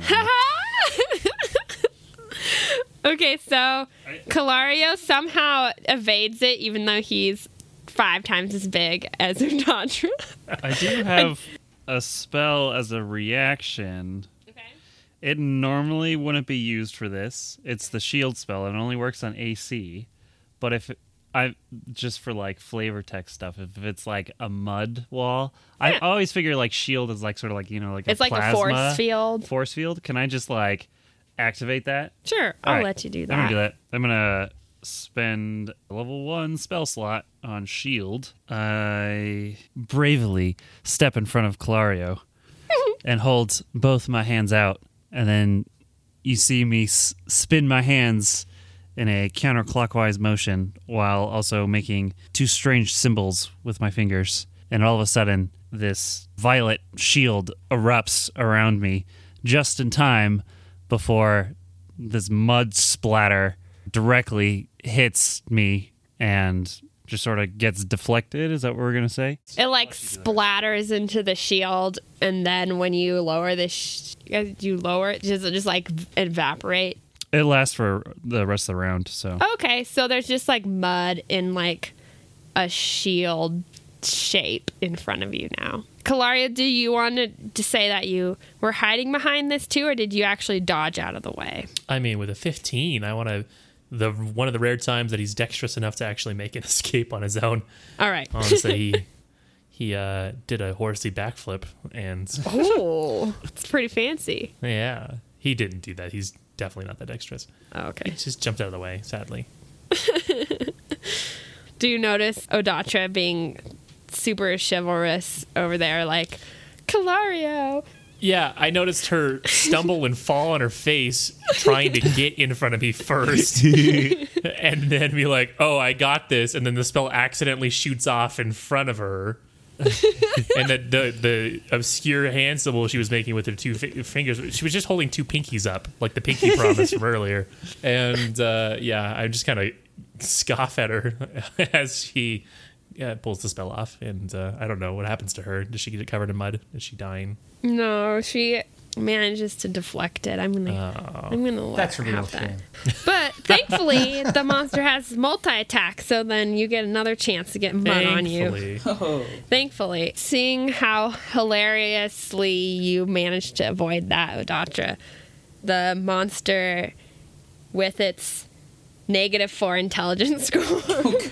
Okay, so Calario somehow evades it, even though he's five times as big as Odatra. I do have a spell as a reaction. Okay. It normally wouldn't be used for this. It's the shield spell. It only works on A C. But if it, I just for like flavor text stuff, if it's like a mud wall, I Yeah. always figure like shield is like sort of like, you know, like It's a like a plasma force field. Force field. Can I just like activate that? Sure, I'll All right. let you do I'm gonna that. do that. I'm gonna spend a level one spell slot on shield. I bravely step in front of Clario and hold both my hands out, and then you see me s- spin my hands in a counterclockwise motion while also making two strange symbols with my fingers. And all of a sudden, this violet shield erupts around me just in time before this mud splatter directly hits me and just sort of gets deflected. Is that what we're going to say? It like splatters into the shield, and then when you lower the sh- you lower it, does it just like evaporate? It lasts for the rest of the round, so. Okay, so there's just like mud in like a shield shape in front of you now. Calaria, do you want to, to say that you were hiding behind this too, or did you actually dodge out of the way? I mean, with a fifteen, I want to. The one of the rare times that he's dexterous enough to actually make an escape on his own. All right. Honestly, he he uh, did a horsey backflip, and Oh, it's pretty fancy. yeah, he didn't do that. He's definitely not that dexterous. Oh, okay. He just jumped out of the way. Sadly, Do you notice Odatra being super chivalrous over there, like, Calario? yeah, I noticed her stumble and fall on her face, trying to get in front of me first, and then be like, "Oh, I got this," and then the spell accidentally shoots off in front of her. And the, the the obscure hand symbol she was making with her two fi- fingers, she was just holding two pinkies up, like the pinky promise from earlier. And uh, yeah, I just kind of scoff at her as she yeah, pulls the spell off. And uh, I don't know what happens to her. Does she get covered in mud? Is she dying? No, she manages to deflect it. I'm gonna, I'm gonna let That's a her real have that. shame. But thankfully, the monster has multi-attack, so then you get another chance to get mud on you. Thankfully. Thankfully, seeing how hilariously you managed to avoid that, Odatra, the monster with its negative four intelligence score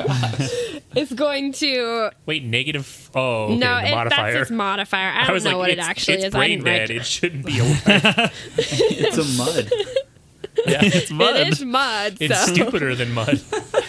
is going to Wait, negative? Oh, okay, no, the it, modifier. that's its modifier. I I don't was know like, what it it's, actually it's is. I brain didn't write dead. it. It shouldn't be alive. It's a mud. Yeah, it's mud. It is mud. It's so. stupider than mud.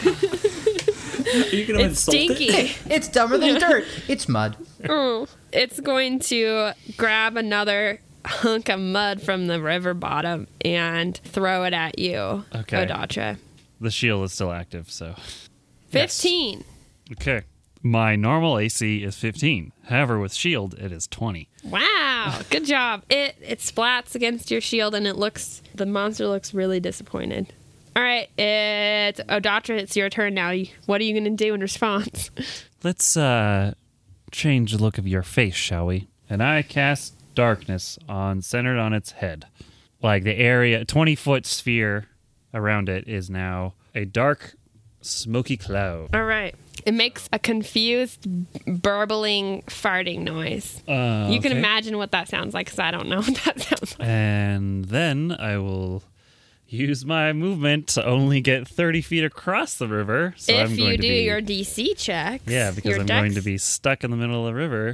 Are you gonna It's insult stinky. it? It's dumber than dirt. It's mud. Oh, it's going to grab another hunk of mud from the river bottom and throw it at you, Okay. Odatra. The shield is still active, so. Fifteen. Okay. My normal A C is fifteen. However, with shield, it is twenty. Wow, good job. It it splats against your shield, and it looks the monster looks really disappointed. All right, it's Odatra. It's your turn now. What are you going to do in response? Let's uh change the look of your face, shall we? And I cast darkness on centered on its head. Like the area, twenty foot sphere around it is now a dark, smoky cloud. All right. It makes a confused, burbling, farting noise. Uh, You can okay. imagine what that sounds like, because I don't know what that sounds like. And then I will use my movement to only get thirty feet across the river. So if I'm going you to do be, your D C checks. yeah, because your I'm dex, going to be stuck in the middle of the river.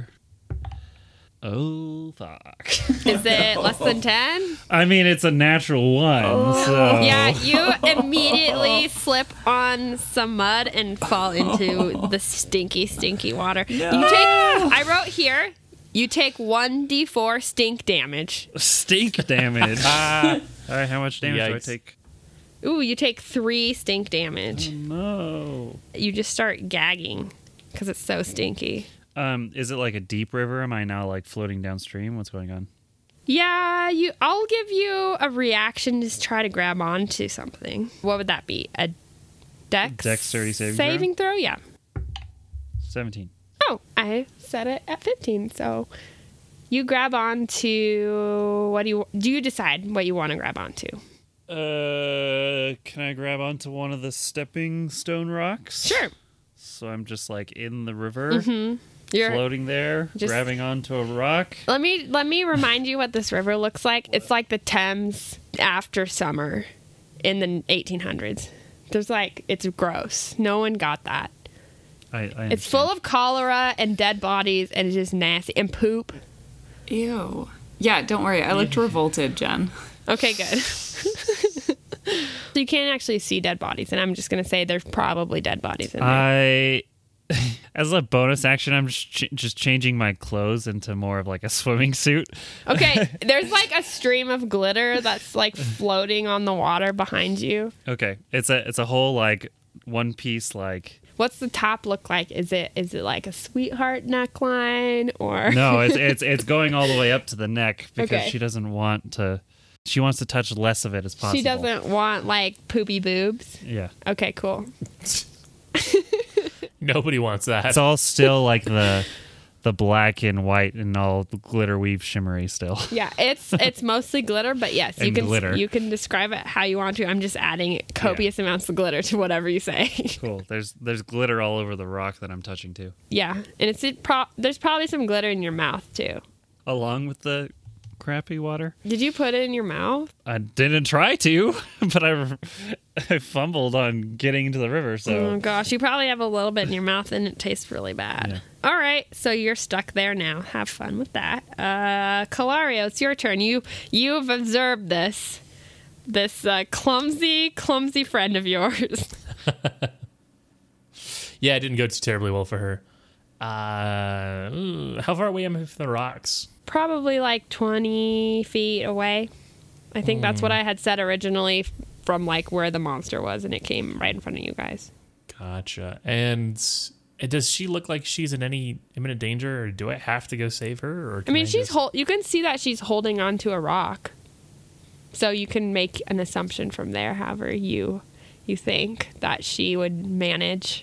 Oh fuck! Is it less than ten? I mean, it's a natural one. So Yeah, you immediately slip on some mud and fall into the stinky, stinky water. You take. I wrote here. You take one d four stink damage. stink damage. All right, how much damage do I Yikes. take? Ooh, you take three stink damage. No. You just start gagging because it's so stinky. Um, is it like a deep river? Am I now like floating downstream? What's going on? Yeah, you. I'll give you a reaction to try to grab onto something. What would that be? A dex? Dexterity saving saving throw? Yeah. Seventeen. Oh, I set it at fifteen. So you grab onto what do you do? You decide what you want to grab onto. Uh, can I grab onto one of the stepping stone rocks? Sure. So I'm just like in the river, Mm-hmm. You're. floating there, just- grabbing onto a rock. Let me let me remind you what this river looks like. It's like the Thames after summer in the eighteen hundreds. There's like it's gross. No one got that. I, I It's understand. full of cholera and dead bodies and it's just nasty and poop. Ew. Yeah, don't worry. I looked revolted, Jen. Okay, good. So you can't actually see dead bodies, and I'm just gonna say there's probably dead bodies in there. I, as a bonus action, I'm just ch- just changing my clothes into more of like a swimming suit. Okay, there's like a stream of glitter that's like floating on the water behind you. Okay, it's a it's a whole like one piece like. What's the top look like? Is it is it like a sweetheart neckline or No, it's it's it's going all the way up to the neck because Okay. she doesn't want to. She wants to touch less of it as possible. she doesn't want like poopy boobs? Yeah, Okay, cool. Nobody wants that. it's all still like the the black and white and all the glitter weave shimmery still. Yeah, it's it's mostly glitter, but yes, you And can glitter. you can describe it how you want to. I'm just adding copious amounts of glitter to whatever you say. Cool. There's there's glitter all over the rock that I'm touching too, Yeah, and it's it pro- there's probably some glitter in your mouth too. along with the crappy water. Did you put it in your mouth? I didn't try to, but I, I fumbled on getting into the river. Oh So gosh, you probably have a little bit in your mouth and it tastes really bad. All right, so you're stuck there now. Have fun with that. Uh, Calario, it's your turn. You you've observed this this uh, clumsy clumsy friend of yours. Yeah, it didn't go too terribly well for her. Uh, ooh, how far away am I from the rocks? Probably like twenty feet away. I think that's what I had said originally from like where the monster was, and it came right in front of you guys. Gotcha. And uh, does she look like she's in any imminent danger, or do I have to go save her? Or I can mean, she's just- hold. You can see that she's holding onto a rock, so you can make an assumption from there. However, you you think that she would manage.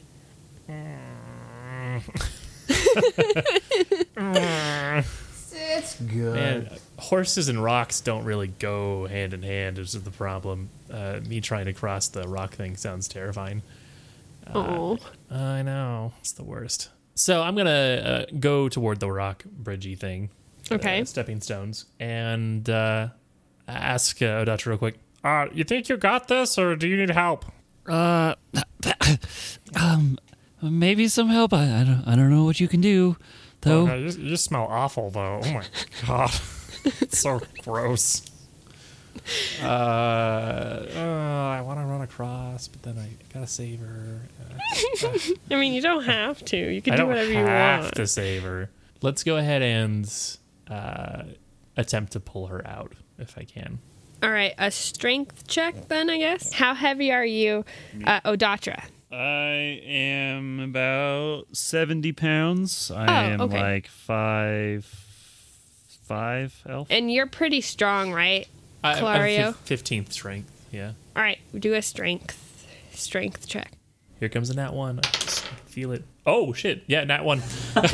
It's good. Man, horses and rocks don't really go hand in hand. Is the problem? Uh, me trying to cross the rock thing sounds terrifying. Oh, I know, it's the worst. So I'm gonna uh, go toward the rock bridgey thing. Okay. uh, stepping stones, and uh, ask uh, Odachi real quick. Uh, you think you got this, or do you need help? Uh, um, maybe some help. I, I don't I don't know what you can do, though. Oh, no, you, you smell awful, though. Oh my god, it's so gross. Uh, uh, I want to run across, but then I gotta save her. Uh, uh, I mean, you don't have to. You can I do don't whatever you have want. to save her. Let's go ahead and uh, attempt to pull her out if I can. All right, a strength check then, I guess. How heavy are you, uh, Odatra? I am about seventy pounds. I Oh, am okay. like five, five elf. And you're pretty strong, right? I- I'm Clario? fif- fifteenth strength. Yeah. All right, do a strength strength check. Here comes a nat one. I just feel it. Oh shit! Yeah, nat one.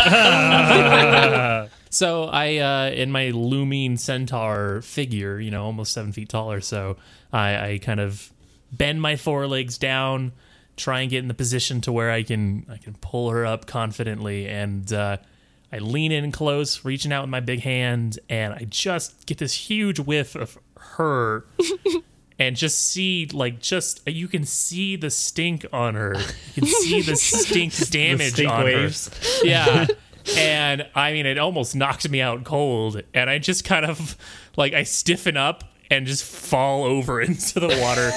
So I, uh, in my looming centaur figure, you know, almost seven feet tall or so, I, I kind of bend my forelegs down, try and get in the position to where I can I can pull her up confidently, and uh, I lean in close, reaching out with my big hand, and I just get this huge whiff of her. and just see like just you can see the stink on her. You can see the stink damage stink on waves. her. Yeah. And I mean, it almost knocked me out cold. And I just kind of like I stiffen up and just fall over into the water.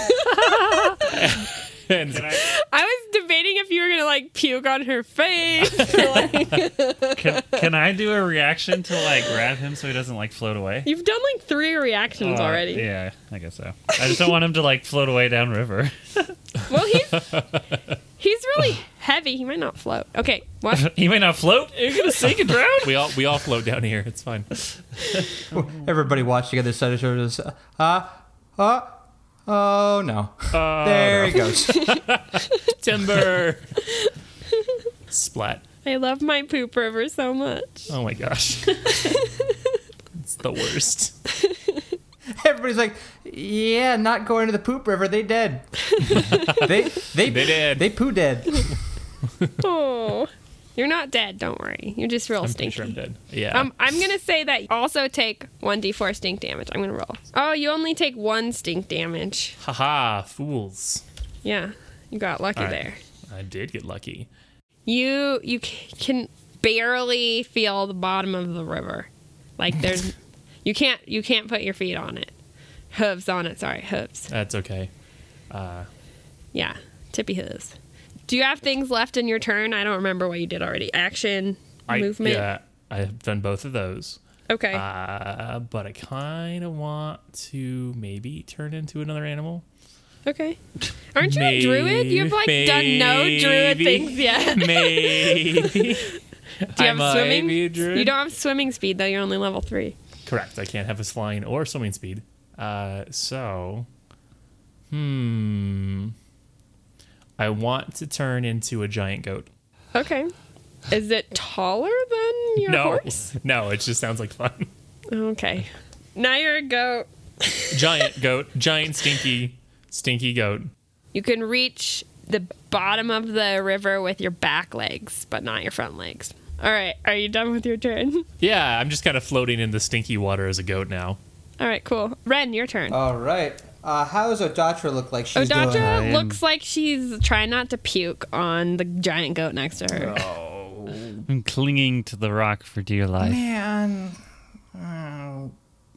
and I, I was debating if you were gonna like puke on her face. Or, like, Can, can I do a reaction to like grab him so he doesn't like float away? you've done like three reactions Uh, already. Yeah, I guess so. I just don't want him to like float away downriver. Well, he's he's really heavy. He might not float. Okay, what? He may not float. You're gonna sink and drown. we all we all float down here. It's fine. Everybody watching the other side of the shoulders. Uh, uh, oh no. Uh, there he goes. Timber. Splat. I love my poop river so much. Oh my gosh. It's the worst. Everybody's like, yeah, not going to the poop river. They dead. they they They dead. They poo dead. Oh, you're not dead. Don't worry. You're just real I'm pretty stinky. sure I'm dead. Yeah. Um, I'm gonna say that you also take one d four stink damage. I'm gonna roll. Oh, you only take one stink damage. Haha, fools. Yeah, you got lucky All right. there. I did get lucky. You you c- can barely feel the bottom of the river. Like there's, you can't you can't put your feet on it. Hooves on it. Sorry, hooves. That's okay. Uh, Yeah, tippy hooves. Do you have things left in your turn? I don't remember what you did already. Action, I, movement. Yeah, I have done both of those. Okay. Uh, but I kind of want to maybe turn into another animal. Okay. Aren't you a druid? You've like done no druid Maybe. things yet. Maybe. Do you have I swimming? might be a druid. You don't have swimming speed though. You're only level three. Correct. I can't have a flying or swimming speed. Uh, so, hmm. I want to turn into a giant goat. Okay. Is it taller than your no, horse? no, it just sounds like fun. Okay. Now you're a goat. Giant goat, giant stinky, stinky goat. You can reach the bottom of the river with your back legs, but not your front legs. All right. Are you done with your turn? Yeah, I'm just kind of floating in the stinky water as a goat now. All right, cool. Ren, your turn. All right. Uh, how does Odatra look like she's doing? Odatra looks like she's trying not to puke on the giant goat next to her. Oh, I'm clinging to the rock for dear life. man. Oh,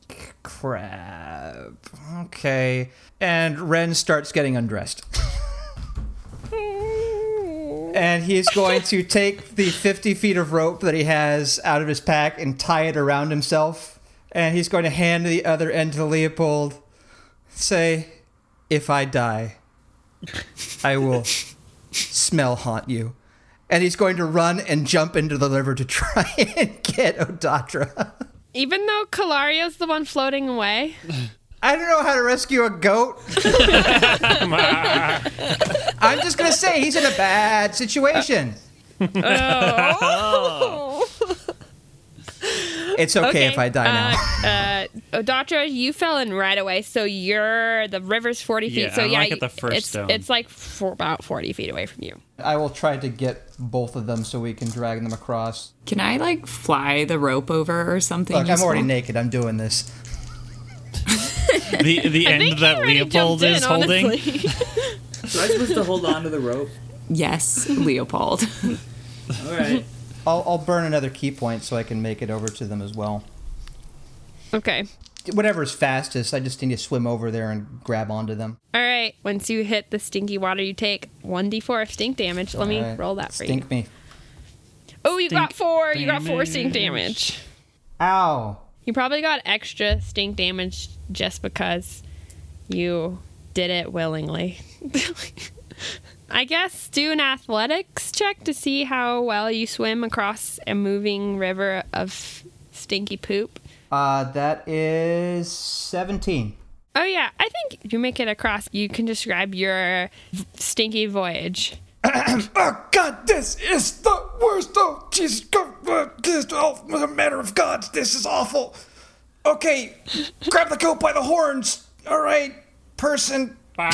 crap. Okay. And Ren starts getting undressed. And he's going to take the fifty feet of rope that he has out of his pack and tie it around himself. And he's going to hand the other end to Leopold. Say, if I die, I will smell haunt you. And he's going to run and jump into the river to try and get Odatra. Even though Kalario's the one floating away. I don't know how to rescue a goat. I'm just going to say he's in a bad situation. Oh. It's okay, if I die now. Uh, uh, Odatra, you fell in right away, so you're the river's forty feet. Yeah, so I'm yeah, like at the first it's stone. it's like for about forty feet away from you. I will try to get both of them so we can drag them across. Can I like fly the rope over or something? Look, I'm useful? already naked. I'm doing this. The the I end think that you already Leopold jumped is in, holding. honestly. So I'm supposed to hold on to the rope. Yes, Leopold. All right. I'll, I'll burn another key point so I can make it over to them as well. Okay. Whatever's fastest, I just need to swim over there and grab onto them. All right. Once you hit the stinky water, you take one d four of stink damage. Let me All right. roll that for Stink you. me. Oh, you got Stink four. You got four stink damage. damage. Ow. You probably got extra stink damage just because you did it willingly. I guess do an athletics check to see how well you swim across a moving river of stinky poop. Uh, that is seventeen. Oh, yeah. I think if you make it across, you can describe your v- stinky voyage. Oh God, this is the worst. Oh Jesus, God, uh, this oh, as a matter of God, this is awful. Okay, grab the goat by the horns. All right, person.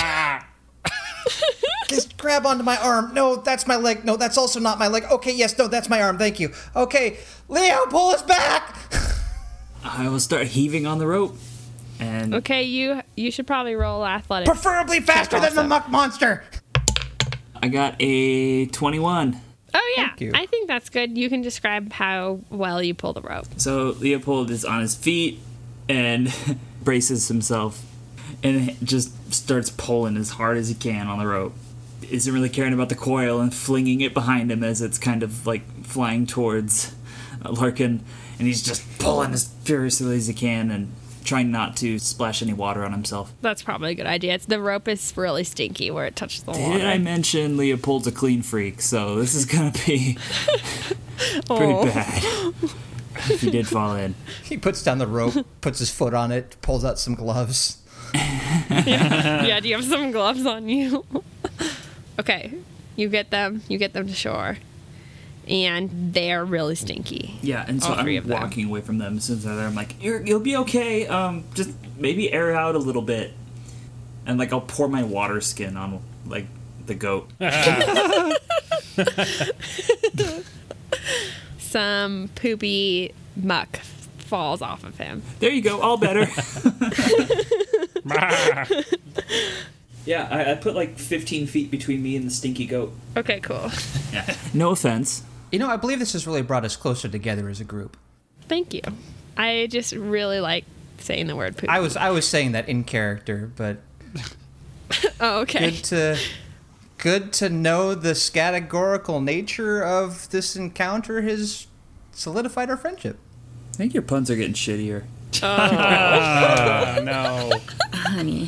Just grab onto my arm. No, that's my leg. No, that's also not my leg. Okay, yes, no, that's my arm. Thank you. Okay, Leo, pull us back. I will start heaving on the rope, and And Okay, you you should probably roll athletics. Preferably faster than the also. muck monster. I got a twenty-one. Oh yeah, Thank you. I think that's good. You can describe how well you pull the rope. So Leopold is on his feet and braces himself and just starts pulling as hard as he can on the rope. Isn't really caring about the coil and flinging it behind him as it's kind of like flying towards uh, Larkin. And he's just pulling as furiously as he can and trying not to splash any water on himself. That's probably a good idea. It's the rope is really stinky where it touches the water. Did I mention Leopold's a clean freak? So this is gonna be pretty Oh. bad if he did fall in. He puts down the rope, puts his foot on it, pulls out some gloves. Yeah, do you have some gloves on you? Okay, you get them. You get them to shore, and they're really stinky. Yeah, and so All three I'm of them. walking away from them as soon as they're there. I'm like, You're, you'll be okay. Um, just maybe air out a little bit, and like I'll pour my water skin on like the goat. Some poopy muck falls off of him. There you go, all better. Yeah, I, I put like fifteen feet between me and the stinky goat. Okay, cool. Yeah, no offense. You know, I believe this has really brought us closer together as a group. Thank you. I just really like saying the word poop. I was I was saying that in character, but oh, okay. good to good to know the categorical nature of this encounter has solidified our friendship. I think your puns are getting shittier. Oh, no. Honey.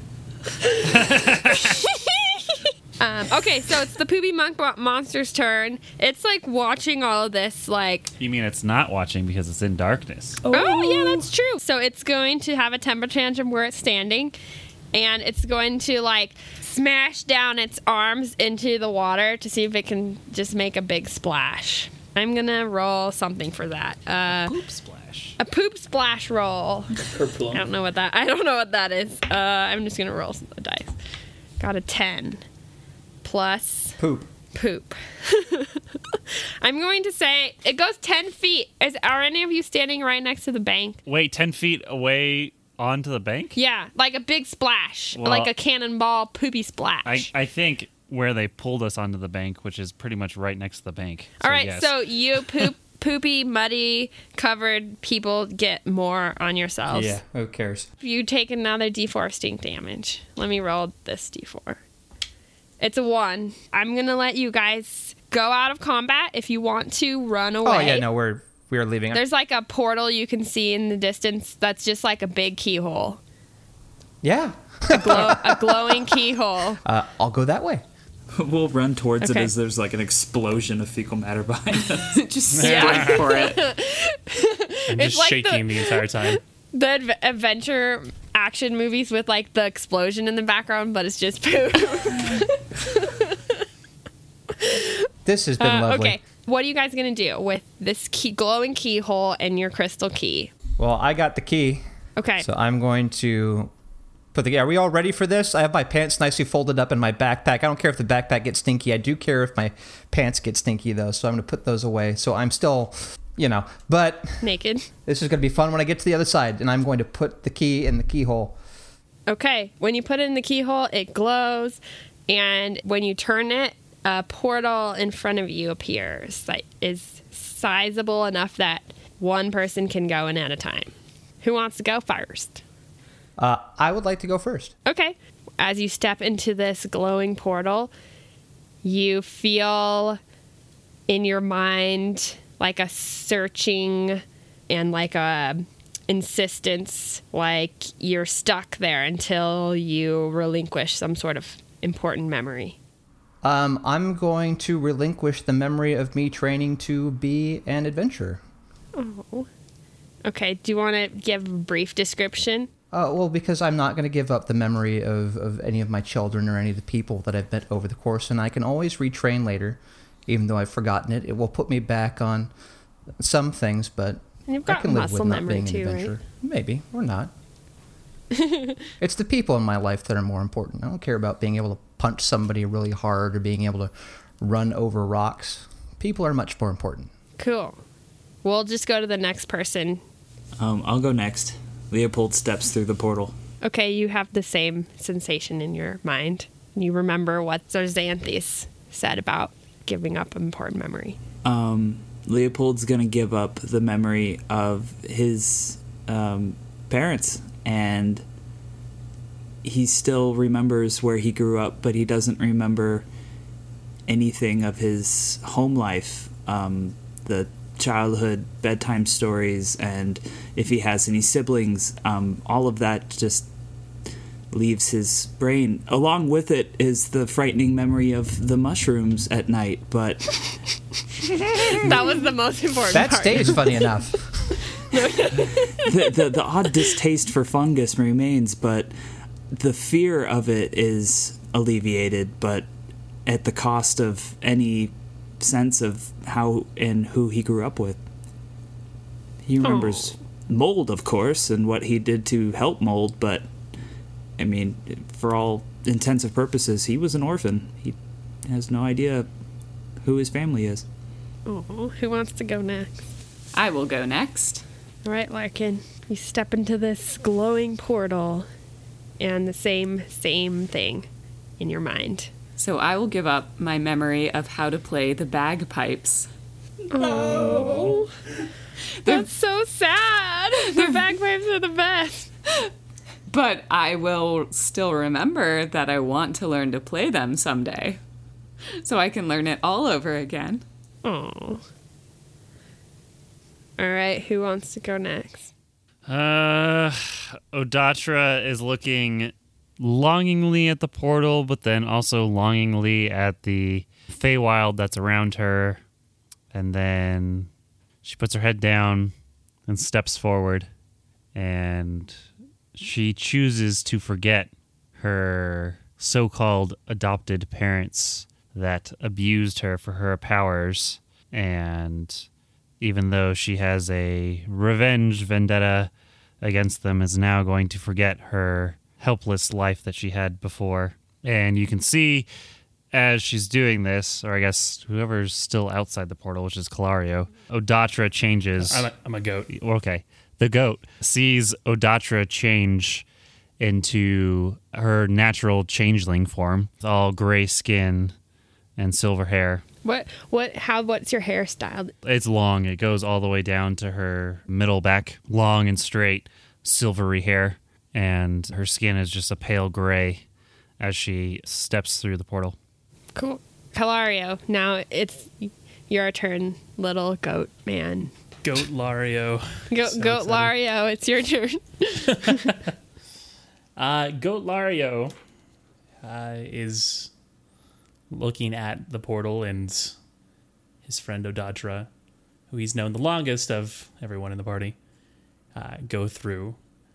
Um, okay, so it's the poopy monk mo- monster's turn. It's like watching all of this, like, You mean it's not watching because it's in darkness? oh, yeah, that's true. So it's going to have a temper tantrum where it's standing, and it's going to, like, smash down its arms into the water to see if it can just make a big splash. I'm going to roll something for that. Uh, Poop splash. a poop splash roll. I don't know what that. I don't know what that is. Uh, I'm just gonna roll the dice. Got a ten plus Poop. poop. I'm going to say it goes ten feet. Is are any of you standing right next to the bank? Wait, ten feet away onto the bank? Yeah, like a big splash, Well, like a cannonball poopy splash. I, I think where they pulled us onto the bank, which is pretty much right next to the bank. All right, yes. so you poop. Poopy, muddy, covered people get more on yourselves. Yeah, who cares? You take another D four stink damage. Let me roll this D four. It's a one. I'm gonna let you guys go out of combat. If you want to run away. Oh yeah, no, we're we're leaving. There's like a portal you can see in the distance that's just like a big keyhole. Yeah, A, glow, a glowing keyhole. uh, I'll go that way. We'll run towards Okay. it as there's like an explosion of fecal matter behind us. Just Yeah. strike for it. I'm It's just like shaking the- the entire time. The adv- adventure action movies with like the explosion in the background, but it's just poop. This has been Uh, lovely. okay, what are you guys gonna do with this key, glowing keyhole and your crystal key? Well, I got the key, Okay. so I'm going to put the. Are we all ready for this? I have my pants nicely folded up in my backpack. I don't care if the backpack gets stinky. I do care if my pants get stinky though, so I'm going to put those away. So I'm still, you know, but Naked. this is going to be fun when I get to the other side, and I'm going to put the key in the keyhole. Okay, when you put it in the keyhole, it glows, and when you turn it, a portal in front of you appears that is sizable enough that one person can go in at a time. Who wants to go first? Uh, I would like to go first. Okay. As you step into this glowing portal, you feel in your mind like a searching and like a insistence, like you're stuck there until you relinquish some sort of important memory. Um, I'm going to relinquish the memory of me training to be an adventurer. Oh. Okay, do you want to give a brief description? Uh, well, because I'm not going to give up the memory of, of any of my children or any of the people that I've met over the course, and I can always retrain later, even though I've forgotten it. It will put me back on some things, but And you've I got can live muscle with not memory being an too, right? adventurer. Maybe, or not. It's the people in my life that are more important. I don't care about being able to punch somebody really hard or being able to run over rocks. People are much more important. Cool. We'll just go to the next person. Um, I'll go next. Leopold steps through the portal. Okay, you have the same sensation in your mind. You remember what Zarzanthus said about giving up an important memory. Um, Leopold's gonna give up the memory of his um, parents, and he still remembers where he grew up, but he doesn't remember anything of his home life, um, the childhood bedtime stories, and if he has any siblings, um, all of that just leaves his brain. Along with it is the frightening memory of the mushrooms at night, but That was the most important That part. stays funny enough. the, the the odd distaste for fungus remains, but the fear of it is alleviated, but at the cost of any sense of how and who he grew up with. He remembers Mold, of course, and what he did to help Mold, but I mean, for all intents and purposes, he was an orphan. He has no idea who his family is. Oh, who wants to go next? I will go next. All right, Larkin. You step into this glowing portal, and the same, same thing in your mind. So I will give up my memory of how to play the bagpipes. Oh, that's so sad. The bagpipes are the best. But I will still remember that I want to learn to play them someday. So I can learn it all over again. Oh. All right, who wants to go next? Uh, Odatra is looking longingly at the portal, but then also longingly at the Feywild that's around her. And then she puts her head down and steps forward. And she chooses to forget her so-called adopted parents that abused her for her powers. And even though she has a revenge vendetta against them, is now going to forget her helpless life that she had before. And you can see as she's doing this, or I guess whoever's still outside the portal, which is Calario, Odatra changes. I'm a, I'm a goat. Okay. The goat sees Odatra change into her natural changeling form, with all gray skin and silver hair. What? What? How? What's your hairstyle? It's long. It goes all the way down to her middle back, long and straight, silvery hair, and her skin is just a pale gray as she steps through the portal. Cool. Calario, now it's your turn, little goat man. Goat Lario. Go, So goat excited. Lario, it's your turn. Uh, Goat Lario uh, is looking at the portal and his friend Odatra, who he's known the longest of everyone in the party, uh, go through.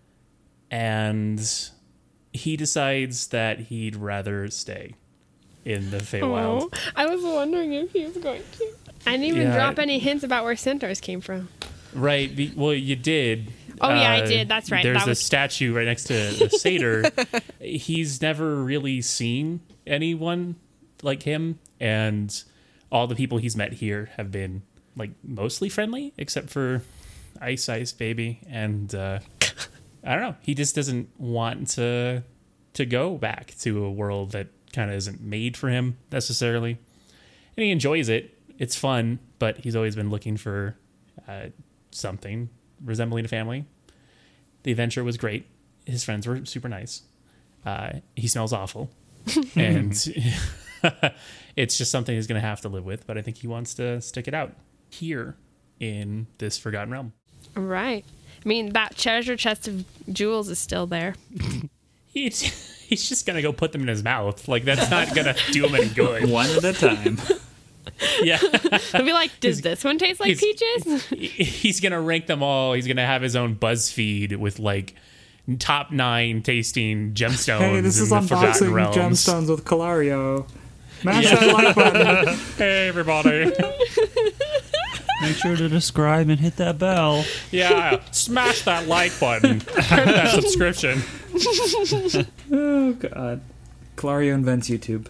And he decides that he'd rather stay in the Feywild. Oh, I was wondering if he was going to. I didn't even Yeah. drop any hints about where centaurs came from. Right. Be, well, you did. Oh, yeah, I Uh, did. That's right. There's That a was- statue right next to the satyr. He's never really seen anyone like him, and all the people he's met here have been like mostly friendly, except for Ice Ice Baby. And uh, I don't know. He just doesn't want to to go back to a world that kind of isn't made for him necessarily. And he enjoys it. It's fun, but he's always been looking for uh, something resembling a family. The adventure was great. His friends were super nice. Uh, he smells awful. And it's just something he's going to have to live with, but I think he wants to stick it out here in this Forgotten Realm. All right. I mean, that treasure chest of jewels is still there. He's, he's just going to go put them in his mouth. Like, that's not going to do him any good. One at a time. Yeah. I'll be like, does this one taste like he's- peaches? He's going to rank them all. He's going to have his own BuzzFeed with, like, top nine tasting gemstones Hey, this in is the Forgotten Unboxing Realms. Gemstones with Calario. Mash that like button. Hey, everybody. Make sure to subscribe and hit that bell. Yeah, smash that like button. That subscription. Oh, God. Calario invents YouTube.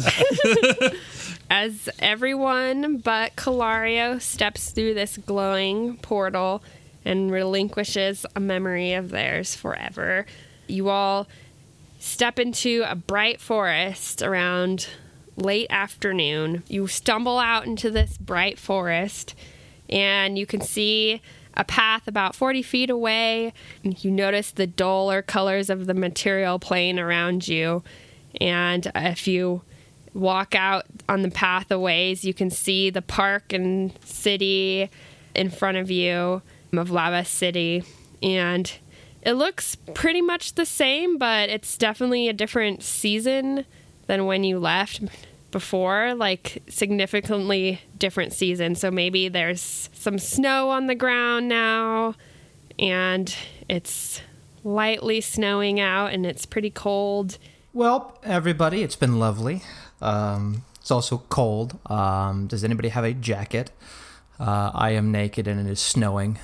As everyone but Calario steps through this glowing portal, and relinquishes a memory of theirs forever. You all step into a bright forest around late afternoon. You stumble out into this bright forest, and you can see a path about forty feet away. You notice the duller colors of the material plane around you. And if you walk out on the path a ways, you can see the park and city in front of you of Lava City. And it looks pretty much the same, but it's definitely a different season than when you left before, like significantly different season. So maybe there's some snow on the ground now, and it's lightly snowing out, and it's pretty cold. Well, everybody, it's been lovely. Um, it's also cold. Um, does anybody have a jacket? Uh, I am naked and it is snowing.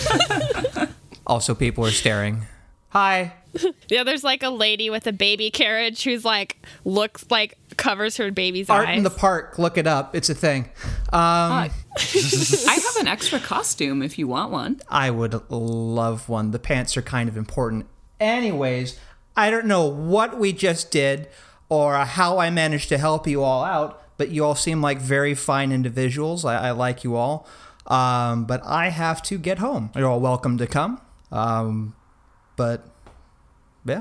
Also, people are staring. Hi. Yeah, there's like a lady with a baby carriage who's like, looks like, covers her baby's Art eyes. in the park. Look it up. It's a thing. Um, Uh, I have an extra costume if you want one. I would love one. The pants are kind of important. Anyways, I don't know what we just did or how I managed to help you all out, but you all seem like very fine individuals. I, I like you all. Um, but I have to get home. You're all welcome to come. Um, but, yeah.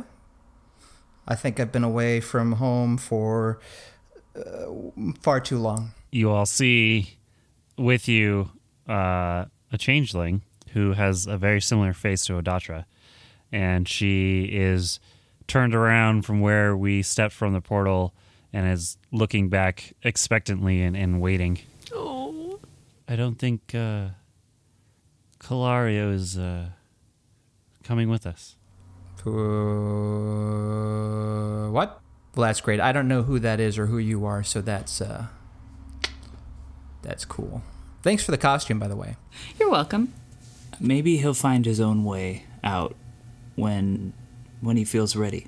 I think I've been away from home for uh, far too long. You all see with you uh, a changeling who has a very similar face to Odatra. And she is turned around from where we stepped from the portal and is looking back expectantly and, and waiting. Oh. I don't think uh, Calario is uh, coming with us. Uh, what? Well, that's great. I don't know who that is or who you are, so that's uh, that's cool. Thanks for the costume, by the way. You're welcome. Maybe he'll find his own way out when when he feels ready.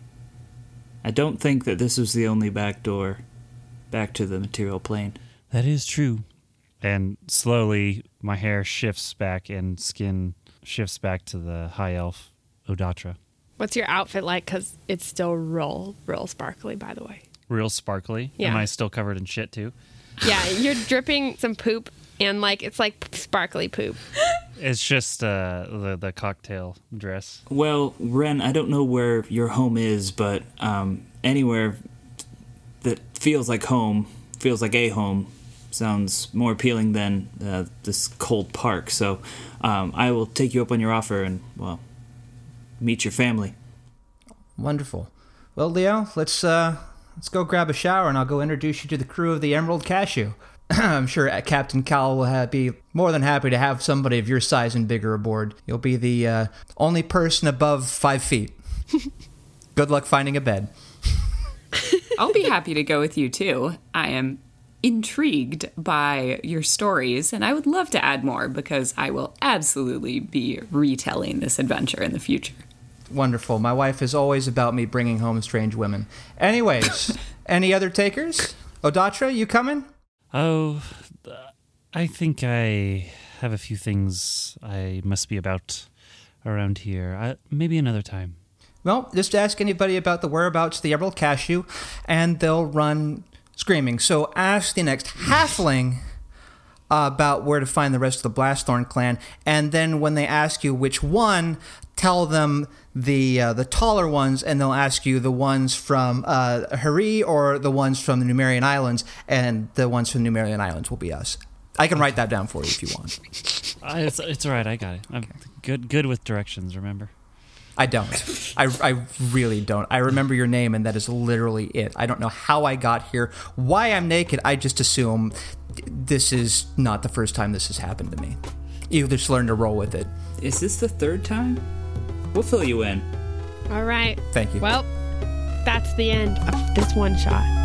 I don't think that this was the only back door back to the material plane. That is true. And slowly, my hair shifts back and skin shifts back to the high elf Odatra. What's your outfit like? Because it's still real, real sparkly, by the way. Real sparkly. Yeah. Am I still covered in shit, too? Yeah, you're dripping some poop, and like it's like sparkly poop. It's just uh, the, the cocktail dress. Well, Ren, I don't know where your home is, but um, anywhere that feels like home, feels like a home, sounds more appealing than uh, this cold park. So um, I will take you up on your offer and, well, meet your family. Wonderful. Well, Leo, let's uh, let's go grab a shower, and I'll go introduce you to the crew of the Emerald Cashew. I'm sure Captain Cal will have, be more than happy to have somebody of your size and bigger aboard. You'll be the uh, only person above five feet. Good luck finding a bed. I'll be happy to go with you too. I am intrigued by your stories, and I would love to add more because I will absolutely be retelling this adventure in the future. Wonderful. My wife is always about me bringing home strange women. Anyways, any other takers? Odatra, you coming? Oh, I think I have a few things I must be about around here. I, maybe another time. Well, just ask anybody about the whereabouts of the Emerald Cashew, and they'll run screaming. So ask the next halfling uh, about where to find the rest of the Blastthorn clan, and then when they ask you which one, tell them the uh, the taller ones, and they'll ask you the ones from uh, Hari or the ones from the Numerian Islands, and the ones from the Numerian Islands will be us. I can write that down for you if you want. Uh, it's it's all right. I got it. I'm good good with directions. Remember. I don't. I, I really don't. I remember your name, and that is literally it. I don't know how I got here, why I'm naked. I just assume this is not the first time this has happened to me. You just learn to roll with it. Is this the third time? We'll fill you in. All right. Thank you. Well, that's the end of this one shot.